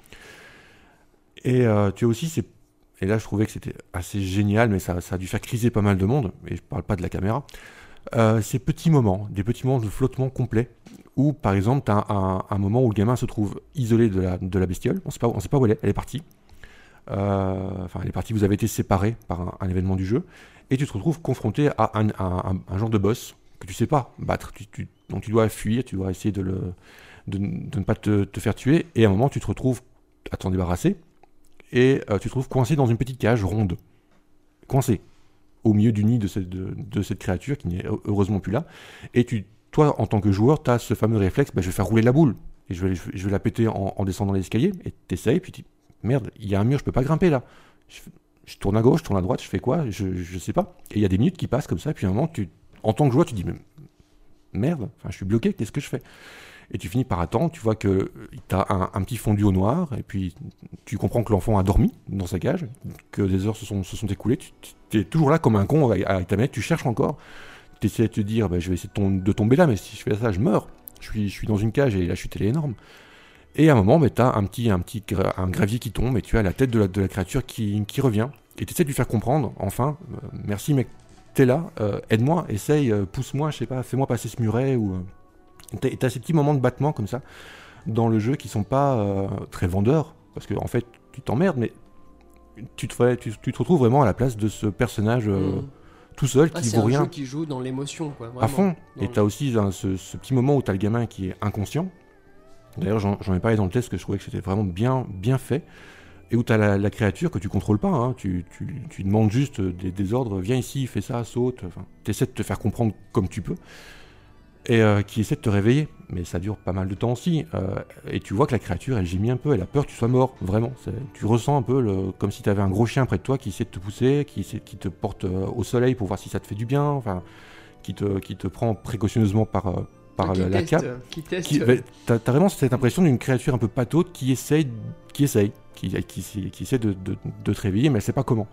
Et euh, tu as aussi ces... Et là, je trouvais que c'était assez génial, mais ça, ça a dû faire criser pas mal de monde, et je parle pas de la caméra. Euh, ces petits moments, des petits moments de flottement complet, où par exemple, tu as un, un moment où le gamin se trouve isolé de la, de la bestiole, on sait pas, on sait pas où elle est, elle est partie. Euh, Enfin, elle est partie, vous avez été séparés par un, un événement du jeu, et tu te retrouves confronté à un, un- un- un genre de boss que tu sais pas battre. Tu, tu- donc tu dois fuir, tu dois essayer de, le, de, de ne pas te, te faire tuer, et à un moment, tu te retrouves à t'en débarrasser. Et euh, tu te trouves coincé dans une petite cage ronde. Coincé. Au milieu du nid de cette, de, de cette créature qui n'est heureusement plus là. Et tu, toi, en tant que joueur, tu as ce fameux réflexe, bah, je vais faire rouler la boule. Et je vais, je vais la péter en, en descendant l'escalier. Et t'essayes, puis tu dis, merde, il y a un mur, je peux pas grimper là. Je, je tourne à gauche, je tourne à droite, je fais quoi, je, je sais pas. Et il y a des minutes qui passent comme ça, puis à un moment, tu, en tant que joueur, tu dis, mais merde, enfin, je suis bloqué, qu'est-ce que je fais? Et tu finis par attendre, tu vois que tu as un, un petit fondu au noir, et puis tu comprends que l'enfant a dormi dans sa cage, que des heures se sont, se sont écoulées, tu, tu es toujours là comme un con avec, avec ta manette, tu cherches encore, tu essaies de te dire, bah, je vais essayer de, tom- de tomber là, mais si je fais ça, je meurs, je suis, je suis dans une cage et la chute elle est énorme. Et à un moment, bah, tu as un petit, un petit gra- un gravier qui tombe, et tu as la tête de la, de la créature qui, qui revient, et tu essaies de lui faire comprendre, enfin, euh, merci mec, t'es là, euh, aide-moi, essaye, euh, pousse-moi, je sais pas, fais-moi passer ce muret. Ou, euh, t'as, t'as ces petits moments de battement comme ça dans le jeu qui sont pas euh, très vendeurs, parce que en fait, tu t'emmerdes, mais tu te, fais, tu, tu te retrouves vraiment à la place de ce personnage euh, mmh. tout seul ah, qui vaut rien. C'est un jeu qui joue dans l'émotion, quoi. Vraiment. À fond. Dans Et le... t'as aussi hein, ce, ce petit moment où t'as le gamin qui est inconscient. D'ailleurs, j'en, j'en ai parlé dans le test que je trouvais que c'était vraiment bien, bien fait. Et où tu as la, la créature que tu contrôles pas, hein. tu, tu, tu demandes juste des, des ordres, viens ici, fais ça, saute, enfin, tu essaies de te faire comprendre comme tu peux, et euh, qui essaie de te réveiller, mais ça dure pas mal de temps aussi, euh, et tu vois que la créature, elle gémit un peu, elle a peur que tu sois mort, vraiment, c'est, tu ressens un peu le, comme si tu avais un gros chien près de toi qui essaie de te pousser, qui, essaie, qui te porte euh, au soleil pour voir si ça te fait du bien, enfin, qui te, qui te prend précautionneusement par... Euh, par qui la, teste, la cape, qui teste. Qui, bah, t'as, t'as vraiment cette impression d'une créature un peu pataude qui essaye, qui essaye, qui, qui, qui essaie de, de, de te réveiller, mais elle sait pas comment.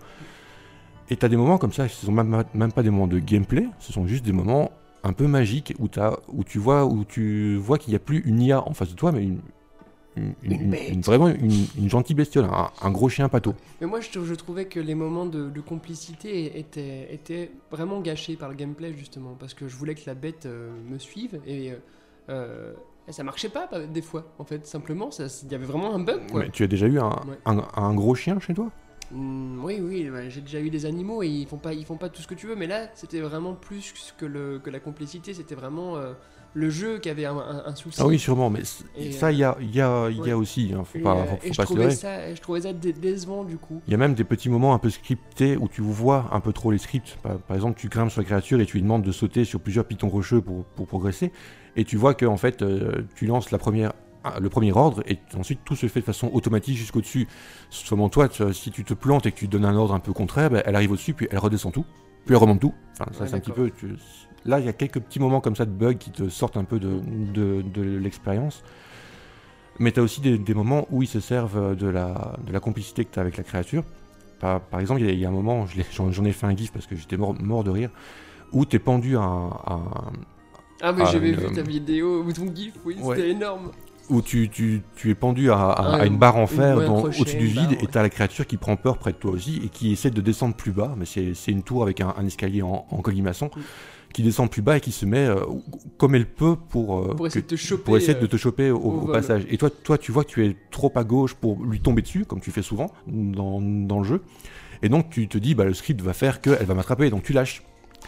Et t'as des moments comme ça, ce sont même, même pas des moments de gameplay, ce sont juste des moments un peu magiques où, t'as, où tu vois, où tu vois qu'il n'y a plus une I A en face de toi, mais une, une, une, une, une vraiment une, une gentille bestiole, un, un gros chien pâteau. Mais moi, je, je trouvais que les moments de, de complicité étaient, étaient vraiment gâchés par le gameplay, justement, parce que je voulais que la bête euh, me suive, et euh, ça marchait pas, des fois, en fait, simplement, il y avait vraiment un bug, quoi. Mais tu as déjà eu un, ouais. un, un gros chien chez toi ? Mmh, oui, oui, ouais, j'ai déjà eu des animaux, et ils font pas, ils font pas tout ce que tu veux, mais là, c'était vraiment plus que, le, que la complicité, c'était vraiment... Euh, le jeu qui avait un, un, un souci. Ah oui, sûrement, mais et ça, il euh, y a, y a, y a ouais. aussi, hein, faut et, pas, faut, faut et pas je, trouvais ça, je trouvais ça dé- décevant, du coup. Il y a même des petits moments un peu scriptés où tu vois un peu trop les scripts. Par, par exemple, tu grimpes sur la créature et tu lui demandes de sauter sur plusieurs pitons rocheux pour, pour progresser, et tu vois que en fait, euh, tu lances la première, le premier ordre, et ensuite tout se fait de façon automatique jusqu'au-dessus. Seulement toi, tu, si tu te plantes et que tu donnes un ordre un peu contraire, bah, elle arrive au-dessus, puis elle redescend tout, puis elle remonte tout. Enfin, ça, ouais, c'est d'accord. un petit peu... Tu, là, il y a quelques petits moments comme ça de bugs qui te sortent un peu de, de, de l'expérience. Mais tu as aussi des, des moments où ils se servent de la, de la complicité que tu as avec la créature. Par, par exemple, il y, y a un moment, je j'en, j'en ai fait un gif parce que j'étais mort, mort de rire, où tu es pendu à un... À, ah, mais j'avais une, vu ta vidéo ou ton gif, oui, ouais. C'était énorme. Où tu, tu, tu es pendu à, à, ah, à une barre en fer dans, au-dessus du vide, barre, ouais. Et tu as la créature qui prend peur près de toi aussi et qui essaie de descendre plus bas. Mais c'est, c'est une tour avec un, un escalier en, en colimaçon. Mm. Qui descend plus bas et qui se met euh, comme elle peut pour, euh, pour essayer, que, de, te choper, pour essayer euh, de te choper au, au, au passage. Et toi, toi, tu vois que tu es trop à gauche pour lui tomber dessus, comme tu fais souvent dans, dans le jeu. Et donc, tu te dis, bah, le script va faire qu'elle va m'attraper, donc tu lâches.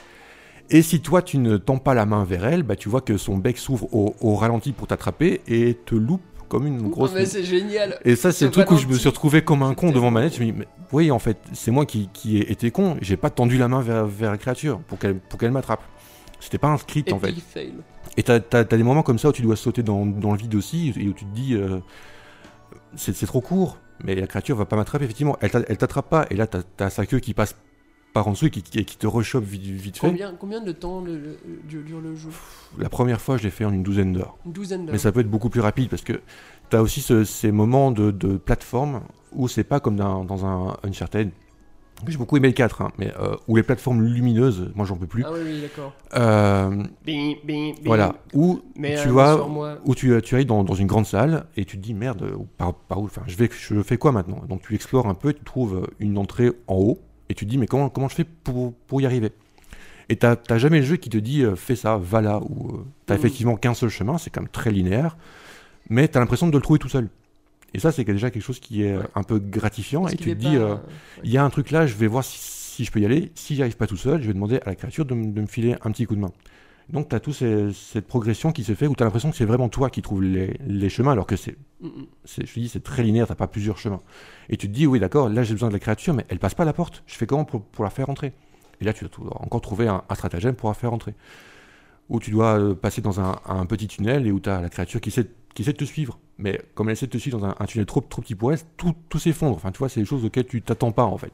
Et si toi, tu ne tends pas la main vers elle, bah, tu vois que son bec s'ouvre au, au ralenti pour t'attraper et te loupe comme une grosse... Oh, mais c'est génial. Et ça, c'est le truc ralenti. Où je me suis retrouvé comme un con devant manette. Je me dis, mais, oui, en fait, c'est moi qui, qui ai été con. J'ai pas tendu la main vers, vers la créature pour qu'elle, pour qu'elle m'attrape. C'était pas un script, et en fait. Fail. Et t'as, t'as, t'as des moments comme ça où tu dois sauter dans, dans le vide aussi, et où tu te dis, euh, c'est, c'est trop court, mais la créature va pas m'attraper, effectivement. Elle, elle t'attrape pas, et là, t'as, t'as sa queue qui passe par en dessous et qui, qui, qui te rechoppe vite, vite fait. Combien, combien de temps le, le, le, dure le jeu ? La première fois, je l'ai fait en une douzaine d'heures. Une douzaine d'heures. Mais ça peut être beaucoup plus rapide, parce que t'as aussi ce, ces moments de, de plateforme où c'est pas comme dans, dans un Uncharted. J'ai beaucoup aimé le quatre, hein, mais euh, où les plateformes lumineuses, moi j'en peux plus. Ah oui, oui, d'accord. Euh, bing, bing, bing. Voilà, où mais tu euh, vas, moi... où tu, tu arrives dans, dans une grande salle et tu te dis merde, par, par où, enfin, je vais, je fais quoi maintenant ? Donc tu explores un peu, tu trouves une entrée en haut et tu te dis mais comment, comment je fais pour, pour y arriver ? Et t'as, t'as jamais le jeu qui te dit euh, fais ça, va là, ou euh, t'as mmh. effectivement qu'un seul chemin, c'est quand même très linéaire, mais t'as l'impression de le trouver tout seul. Et ça, c'est déjà quelque chose qui est ouais. un peu gratifiant. Parce et tu te dis, il euh, ouais. y a un truc là, je vais voir si, si je peux y aller. Si j'y arrive pas tout seul, je vais demander à la créature de, m- de me filer un petit coup de main. Donc, tu as toute cette progression qui se fait où tu as l'impression que c'est vraiment toi qui trouves les, les chemins, alors que c'est, c'est, je te dis, c'est très linéaire, tu n'as pas plusieurs chemins. Et tu te dis, oui, d'accord, là j'ai besoin de la créature, mais elle passe pas la porte. Je fais comment pour, pour la faire rentrer ? Et là, tu dois encore trouver un, un stratagème pour la faire rentrer. Ou tu dois euh, passer dans un, un petit tunnel et où tu as la créature qui essaie, qui essaie de te suivre. Mais comme elle essaie de te suivre dans un, un tunnel trop, trop petit pour elle, tout, tout s'effondre. Enfin, tu vois, c'est des choses auxquelles tu t'attends pas, en fait.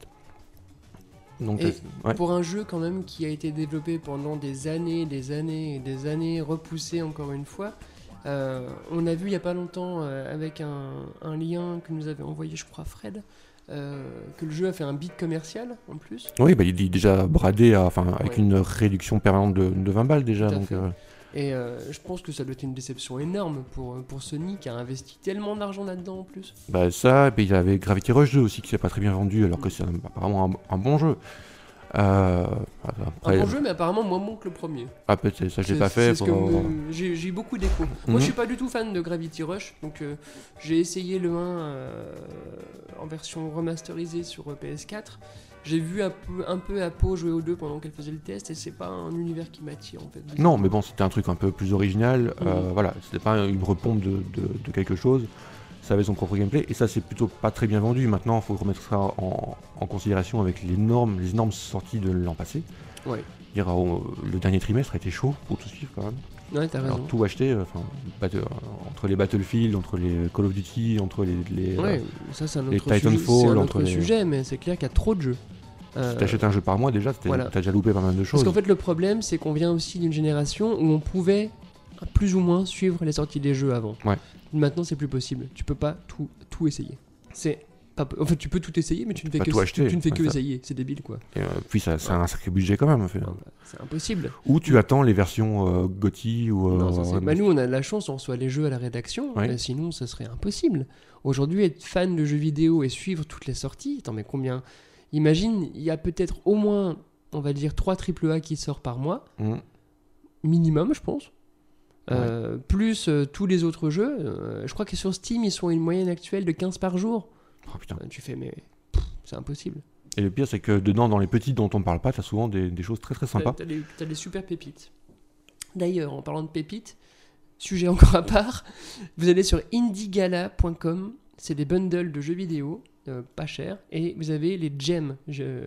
Donc, et ouais. Pour un jeu, quand même, qui a été développé pendant des années, des années et des années, repoussé encore une fois, euh, on a vu il y a pas longtemps, euh, avec un, un lien que nous avait envoyé, je crois, Fred, euh, que le jeu a fait un bid commercial, en plus. Oui, bah, il est déjà bradé, à, enfin, avec ouais. une réduction permanente de, de vingt balles, déjà. Donc, euh... Et euh, je pense que ça doit être une déception énorme pour, pour Sony qui a investi tellement d'argent là-dedans en plus. Bah ça, et puis il y avait Gravity Rush deux aussi qui s'est pas très bien vendu alors que c'est un, apparemment un, un bon jeu. Euh, après, Un bon jeu, mais apparemment moins bon que le premier. ah, peut-être, ça je l'ai C'est- pas fait. c'est ce que pour- me- J'ai j'ai eu beaucoup d'échos. Moi, Mhm. je suis pas du tout fan de Gravity Rush, donc euh, j'ai essayé le un euh, en version remasterisée sur euh, P S quatre. J'ai vu un peu, un peu Apo jouer au deux pendant qu'elle faisait le test, et c'est pas un univers qui m'attire en fait. Non, mais bon, c'était un truc un peu plus original. euh, Mhm. voilà, c'était pas une repompe de, de- de quelque chose. Ça avait son propre gameplay et ça c'est plutôt pas très bien vendu. Maintenant, il faut remettre ça en, en considération avec les normes, les énormes sorties de l'an passé. Ouais, Dire, euh, le dernier trimestre a été chaud pour tout suivre quand même. ouais, t'as raison. Alors tout acheter, euh, enfin, battle- euh, entre les Battlefield, entre les Call of Duty, entre les, les Ouais, euh, ça c'est un les autre sujet, Titanfall, c'est un entre autre les- sujet, mais c'est clair qu'il y a trop de jeux. Euh, si t'achètes un jeu par mois déjà, t'es- voilà. t'as déjà loupé pas mal de choses. Parce qu'en fait, le problème, c'est qu'on vient aussi d'une génération où on pouvait plus ou moins suivre les sorties des jeux avant. Ouais. Maintenant, c'est plus possible. Tu peux pas tout, tout essayer. C'est pas po- en fait, tu peux tout essayer, mais tu ne fais Pas que tout acheter, tu ne fais ouais, que ça. essayer. C'est débile, quoi. Et, euh, puis ça, c'est un sacré budget quand même. en fait. Ah bah, c'est impossible. Ou tu attends les versions euh, G O T Y ou. euh, Non, ça, c'est- ouais, bah, nous, on a de la chance, on reçoit les jeux à la rédaction, Ouais. mais sinon, ça serait impossible. Aujourd'hui, être fan de jeux vidéo et suivre toutes les sorties, attends, mais combien. Imagine, il y a peut-être au moins, on va dire, trois triple A qui sortent par mois, Mm. minimum, je pense. Euh, plus euh, tous les autres jeux. Euh, je crois que sur Steam, ils sont à une moyenne actuelle de quinze par jour. Oh, putain. Euh, tu fais, mais pff, c'est impossible. Et le pire, c'est que dedans, dans les petits dont on parle pas, t'as souvent des, des choses très très T'as sympas. t'as des, t'as des super pépites. D'ailleurs, en parlant de pépites, sujet encore à part, vous allez sur indigala point com, c'est des bundles de jeux vidéo, euh, pas cher, et vous avez les gems,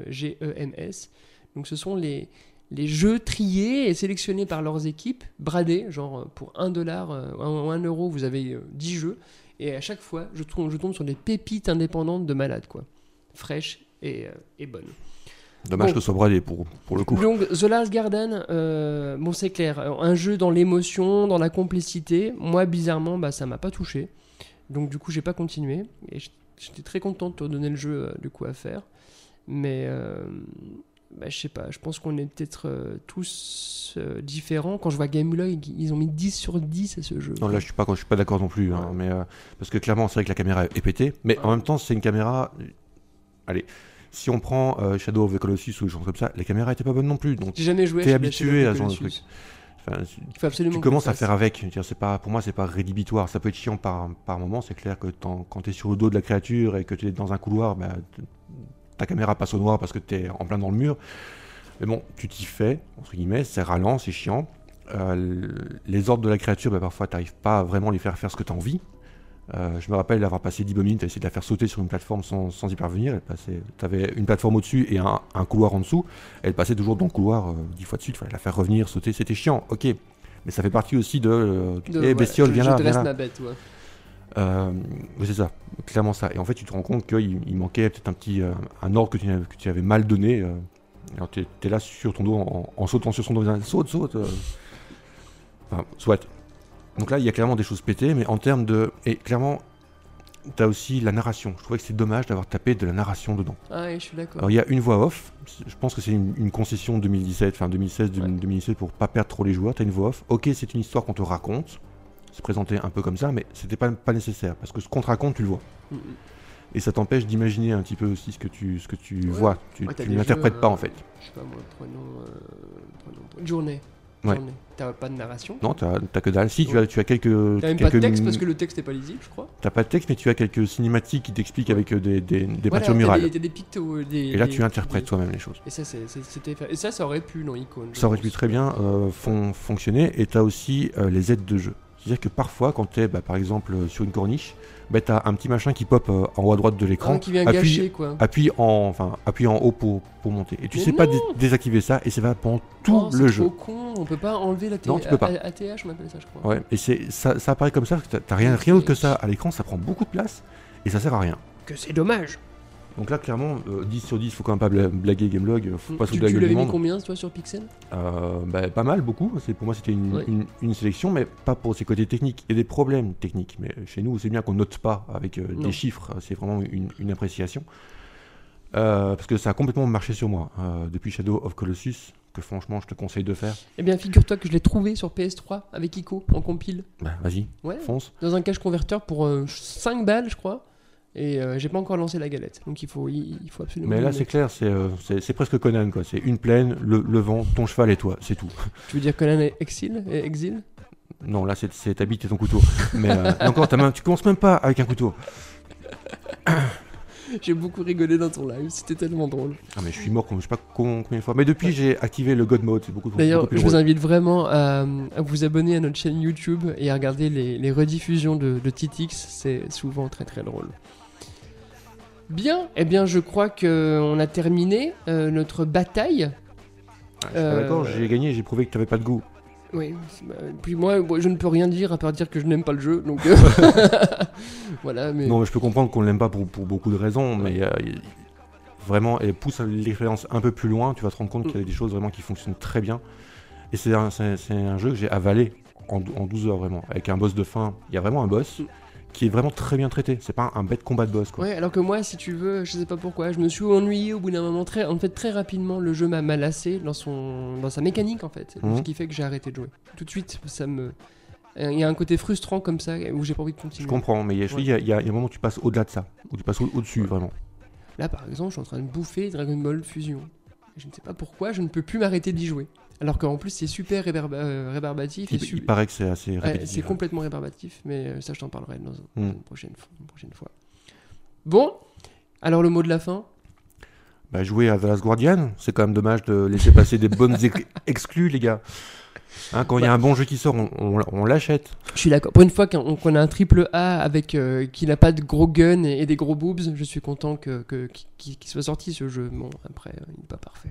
G E M S. Donc ce sont les, les jeux triés et sélectionnés par leurs équipes, bradés, genre euh, pour un dollar ou un euro, vous avez euh, dix jeux, et à chaque fois, je tombe, je tombe sur des pépites indépendantes de malades, quoi. Fraîches et, euh, et bonnes. Dommage Bon. que ce soit bradé pour, pour le coup. Donc, The Last Garden, euh, bon, c'est clair, un jeu dans l'émotion, dans la complicité. Moi, bizarrement, bah, ça m'a pas touché. Donc, du coup, j'ai pas continué. Et j- j'étais très content de te donner le jeu, euh, du coup, à faire. Mais, euh, bah, je sais pas, je pense qu'on est peut-être euh, tous euh, différents. Quand je vois Gameloy, ils ont mis dix sur dix à ce jeu. Non, là, je suis pas, je suis pas d'accord non plus. hein, Ouais. mais, euh, parce que clairement, c'est vrai que la caméra est pétée. Mais en Ouais. même temps, c'est une caméra. Allez, si on prend euh, Shadow of the Colossus ou des choses comme ça, la caméra était pas bonne non plus. Donc, J'ai jamais joué. t'es à habitué Shadow à of ce the genre de Colossus. truc. Enfin, tu- Il faut absolument tu que commences je à fasse. faire avec. Je veux dire, c'est pas, pour moi, c'est pas rédhibitoire. Ça peut être chiant par, par moment. C'est clair que t'en- quand tu es sur le dos de la créature et que tu es dans un couloir, bah, t- ta caméra passe au noir parce que tu es en plein dans le mur. Mais bon, tu t'y fais, entre guillemets, c'est ralent, c'est chiant. Euh, l- les ordres de la créature, bah, parfois, tu n'arrives pas à vraiment les faire faire ce que tu as envie. Euh, je me rappelle d'avoir passé dix minutes à essayer de la faire sauter sur une plateforme sans, sans y parvenir. Tu avais une plateforme au-dessus et un, un couloir en dessous. Elle passait toujours dans le couloir euh, dix fois de suite. Il fallait la faire revenir, sauter. C'était chiant, ok. Mais ça fait partie aussi de. Euh, De- Eh, voilà, bestiole, je- viens je là. dresse Viens là. ma bête, ouais. Euh, mais c'est ça, clairement ça. Et en fait, tu te rends compte qu'il il manquait peut-être un petit euh, un ordre que tu, avais- que tu avais mal donné. euh. Alors, tu es là sur ton dos en, en sautant sur son dos, en disant, saute, saute. euh. Enfin, soit. Donc là, il y a clairement des choses pétées, mais en termes de. Et clairement, tu as aussi la narration. Je trouvais que c'est dommage d'avoir tapé de la narration dedans. Ah ouais, je suis d'accord. Alors, il y a une voix off. Je pense que c'est une, une concession deux mille dix-sept, enfin deux mille seize, Ouais. deux mille dix-sept pour pas perdre trop les joueurs. Tu as une voix off. Ok, c'est une histoire qu'on te raconte. C'est présenté un peu comme ça, mais c'était pas, pas nécessaire. Parce que ce qu'on te raconte, tu le vois. Mm, mm. Et ça t'empêche d'imaginer un petit peu aussi ce que tu, ce que tu Ouais. vois. Tu, Ouais, t'as tu des ne l'interprètes jeux, pas euh, en fait. Je sais pas moi, prenons, euh, prenons Journée. Ouais. Journée. T'as pas de narration. Non, t'as t'as que dalle. Si, tu Ouais. as, tu as quelques. T'as même quelques pas de texte parce que le texte est pas lisible, je crois. T'as pas de texte, mais tu as quelques cinématiques qui t'expliquent Ouais. avec euh, des, des, des Voilà, peintures t'as murales. des- T'as des pictos. euh, Des, Et là, des- tu interprètes des- toi-même les choses. Et ça, c'est- c'est- c'était fait- Et ça, ça aurait pu dans Icon. je Ça aurait pu pense. très bien euh, fon- fonctionner. Et t'as aussi euh, les aides de jeu. C'est-à-dire que parfois, quand t'es bah, par exemple euh, sur une corniche, bah, t'as un petit machin qui pop euh, en haut à droite de l'écran. Ah, qui vient appuie, gâcher, quoi. appuie en, enfin, appuie en haut pour, pour monter. Et tu Mais sais pas non. dé- désactiver ça, et ça va pendant tout Oh, le c'est jeu. trop con, on peut pas enlever la T- Non, tu peux pas. A- ATH, on appelle ça, je crois. Ouais, et c'est ça, ça apparaît comme ça, t'as- t'as rien, rien d'autre que ça à l'écran, ça prend beaucoup de place et ça sert à rien. Que c'est dommage. Donc là, clairement, euh, dix sur dix, faut quand même pas bla- blaguer Gamelog, faut pas se Tu, foutre de la tu gueule du l'avais mis monde. combien, toi, sur Pixel? Euh, bah, pas mal, beaucoup. C'est, pour moi, c'était une, Ouais. une, une sélection, mais pas pour ses côtés techniques. Il y a des problèmes techniques, mais chez nous, c'est bien qu'on note pas avec euh, Non. des chiffres, c'est vraiment une, une appréciation. Euh, parce que ça a complètement marché sur moi euh, depuis Shadow of Colossus, que franchement, je te conseille de faire. Eh bien, figure-toi que je l'ai trouvé sur P S trois avec Ico en compile. Bah, vas-y, Ouais. fonce. Dans un cache converteur pour euh, cinq balles, je crois. Et euh, j'ai pas encore lancé la galette, donc il faut, il, il faut absolument. Mais là, le c'est mettre. clair, c'est, euh, c'est, c'est presque Conan, quoi. C'est une plaine, le, le vent, ton cheval et toi, c'est tout. Tu veux dire Conan et Exil et Exil Non, là, c'est, c'est ta bite et ton couteau. Mais euh, et encore, ta main, tu commences même pas avec un couteau. J'ai beaucoup rigolé dans ton live, c'était tellement drôle. Ah, mais je suis mort, comme, je sais pas con- combien de fois. Mais depuis, j'ai activé le God Mode, c'est beaucoup, D'ailleurs, beaucoup plus je vous drôle. invite vraiment à, à vous abonner à notre chaîne YouTube et à regarder les, les rediffusions de, de Titix, c'est souvent très très drôle. Bien, eh bien je crois qu'on a terminé euh, notre bataille. Ah, je suis pas d'accord, Euh, j'ai gagné, j'ai prouvé que tu n'avais pas de goût. Oui, bah, puis moi, moi, je ne peux rien dire à part dire que je n'aime pas le jeu, donc euh, voilà. Mais Non, mais je peux comprendre qu'on ne l'aime pas pour, pour beaucoup de raisons, mais euh, il- vraiment, et pousse l'expérience un peu plus loin, tu vas te rendre compte qu'il y a des choses vraiment qui fonctionnent très bien. Et c'est un, c'est, c'est un jeu que j'ai avalé en, dou- en douze heures, vraiment. Avec un boss de fin, il y a vraiment un boss qui est vraiment très bien traité. C'est pas un bête combat de boss, quoi. ouais, alors que moi, si tu veux, je sais pas pourquoi, je me suis ennuyé au bout d'un moment. Très, en fait, très rapidement, le jeu m'a m'a lassé dans son, dans sa mécanique en fait, Mhm. ce qui fait que j'ai arrêté de jouer. Tout de suite, ça me, il y a un côté frustrant comme ça où j'ai pas envie de Je continuer. comprends, mais il y a- je te Ouais. dis, il y, a- il y a un moment où tu passes au-delà de ça, où tu passes au- au-dessus, vraiment. Là, par exemple, je suis en train de bouffer Dragon Ball Fusion. Je ne sais pas pourquoi, je ne peux plus m'arrêter d'y jouer. Alors qu'en plus, c'est super réverba- euh, rébarbatif. et Il, su- il paraît que c'est assez Ouais, répétitif. c'est complètement rébarbatif, mais euh, ça, je t'en parlerai dans, un- Mm. une, prochaine fois, une prochaine fois. Bon, alors le mot de la fin. Bah, jouer à The Last Guardian, c'est quand même dommage de laisser passer des bonnes ex- exclus, les gars. Hein, quand il y a un bon jeu qui sort, on, on- on l'achète. Je suis d'accord. Pour une fois qu'on qu'on a un triple A avec euh, qui n'a pas de gros guns et, et des gros boobs, je suis content que, que- qu'il qu'il soit sorti ce jeu. Bon, après, euh, il n'est pas parfait.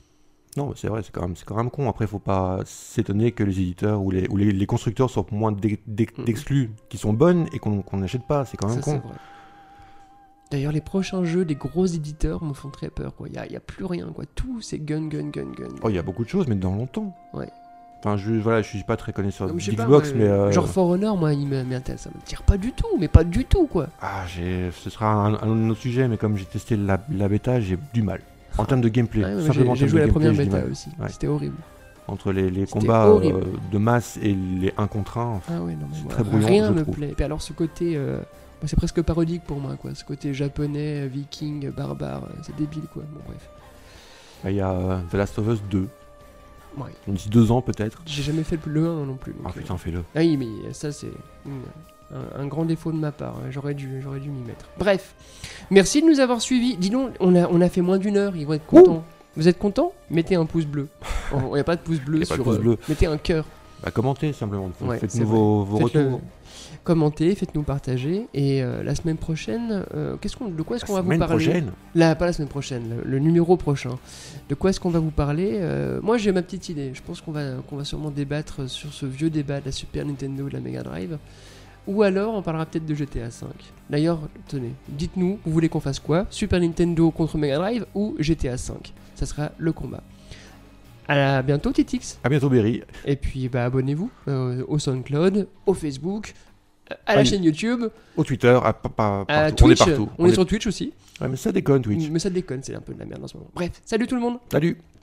Non, c'est vrai, c'est quand même, c'est quand même con. Après, faut pas s'étonner que les éditeurs ou les, ou les, les constructeurs sortent moins d'ex- d'ex- Mhm. d'exclus qui sont bonnes et qu'on qu'on n'achète pas. C'est quand même Ça, c'est con. vrai. D'ailleurs, les prochains jeux des gros éditeurs me font très peur. Il n'y a, y a plus rien. Quoi. Tout, c'est gun, gun, gun, gun. Oh, il y a beaucoup de choses, mais dans longtemps. Ouais. Enfin, je, voilà, je suis pas très connaisseur Non, mais je sais pas, d'Xbox, moi, mais. euh, Genre For Honor, moi, il me- m'intéresse. Ça me tire pas du tout, mais pas du tout, quoi. Ah, j'ai, ce sera un, un autre sujet, mais comme j'ai testé la, la bêta, j'ai du mal. En termes de gameplay, Ouais, ouais, simplement en j'ai j'ai termes joué de la première gameplay, j'ai du bêta mal. aussi. Ouais. C'était horrible. Entre les, les C'était combats horrible. euh, de masse et les un contre un. Ah ouais, non, mais moi, très brouillon, rien je me trouve. plaît. Et puis alors, ce côté. euh, moi, c'est presque parodique pour moi, quoi. Ce côté japonais, euh, viking, barbare. euh, C'est débile, quoi. Bon, bref. Il y a euh, The Last of Us deux, Ouais. d'ici deux ans peut-être. J'ai jamais fait le un non plus. donc, Ah euh, putain, fais-le. Ah oui, mais ça, c'est une- un, un grand défaut de ma part. hein. J'aurais dû, j'aurais dû m'y mettre. Bref, merci de nous avoir suivis. Dis donc, on a, on a fait moins d'une heure. Ils vont être contents. Vous êtes contents? Mettez un pouce bleu. Il n'y a pas de pouce bleu Y a pas de sur. pouce euh, bleu. Mettez un cœur. Bah, commentez simplement. Ouais, c'est Faites-nous vos, vos Faites-le. retours. Commentez, faites-nous partager. Et euh, la semaine prochaine, euh, qu'est-ce qu'on, de quoi est-ce La qu'on va vous semaine parler? prochaine. Là, pas la semaine prochaine, le, le numéro prochain. De quoi est-ce qu'on va vous parler? Euh, Moi, j'ai ma petite idée. Je pense qu'on va, qu'on va sûrement débattre sur ce vieux débat de la Super Nintendo et de la Mega Drive. Ou alors, on parlera peut-être de G T A cinq. D'ailleurs, tenez, dites-nous, vous voulez qu'on fasse quoi? Super Nintendo contre Mega Drive ou G T A cinq? Ça sera le combat. À bientôt, Titix. À bientôt, Berry. Et puis, bah, abonnez-vous euh, au SoundCloud, au Facebook, euh, à la Ah, chaîne YouTube, Au Twitter, à, pa- pa- à partout. On est Twitch. partout. On est sur Twitch aussi. Ouais, mais ça déconne, Twitch. Mais ça déconne, c'est un peu de la merde en ce moment. Bref, salut tout le monde. Salut.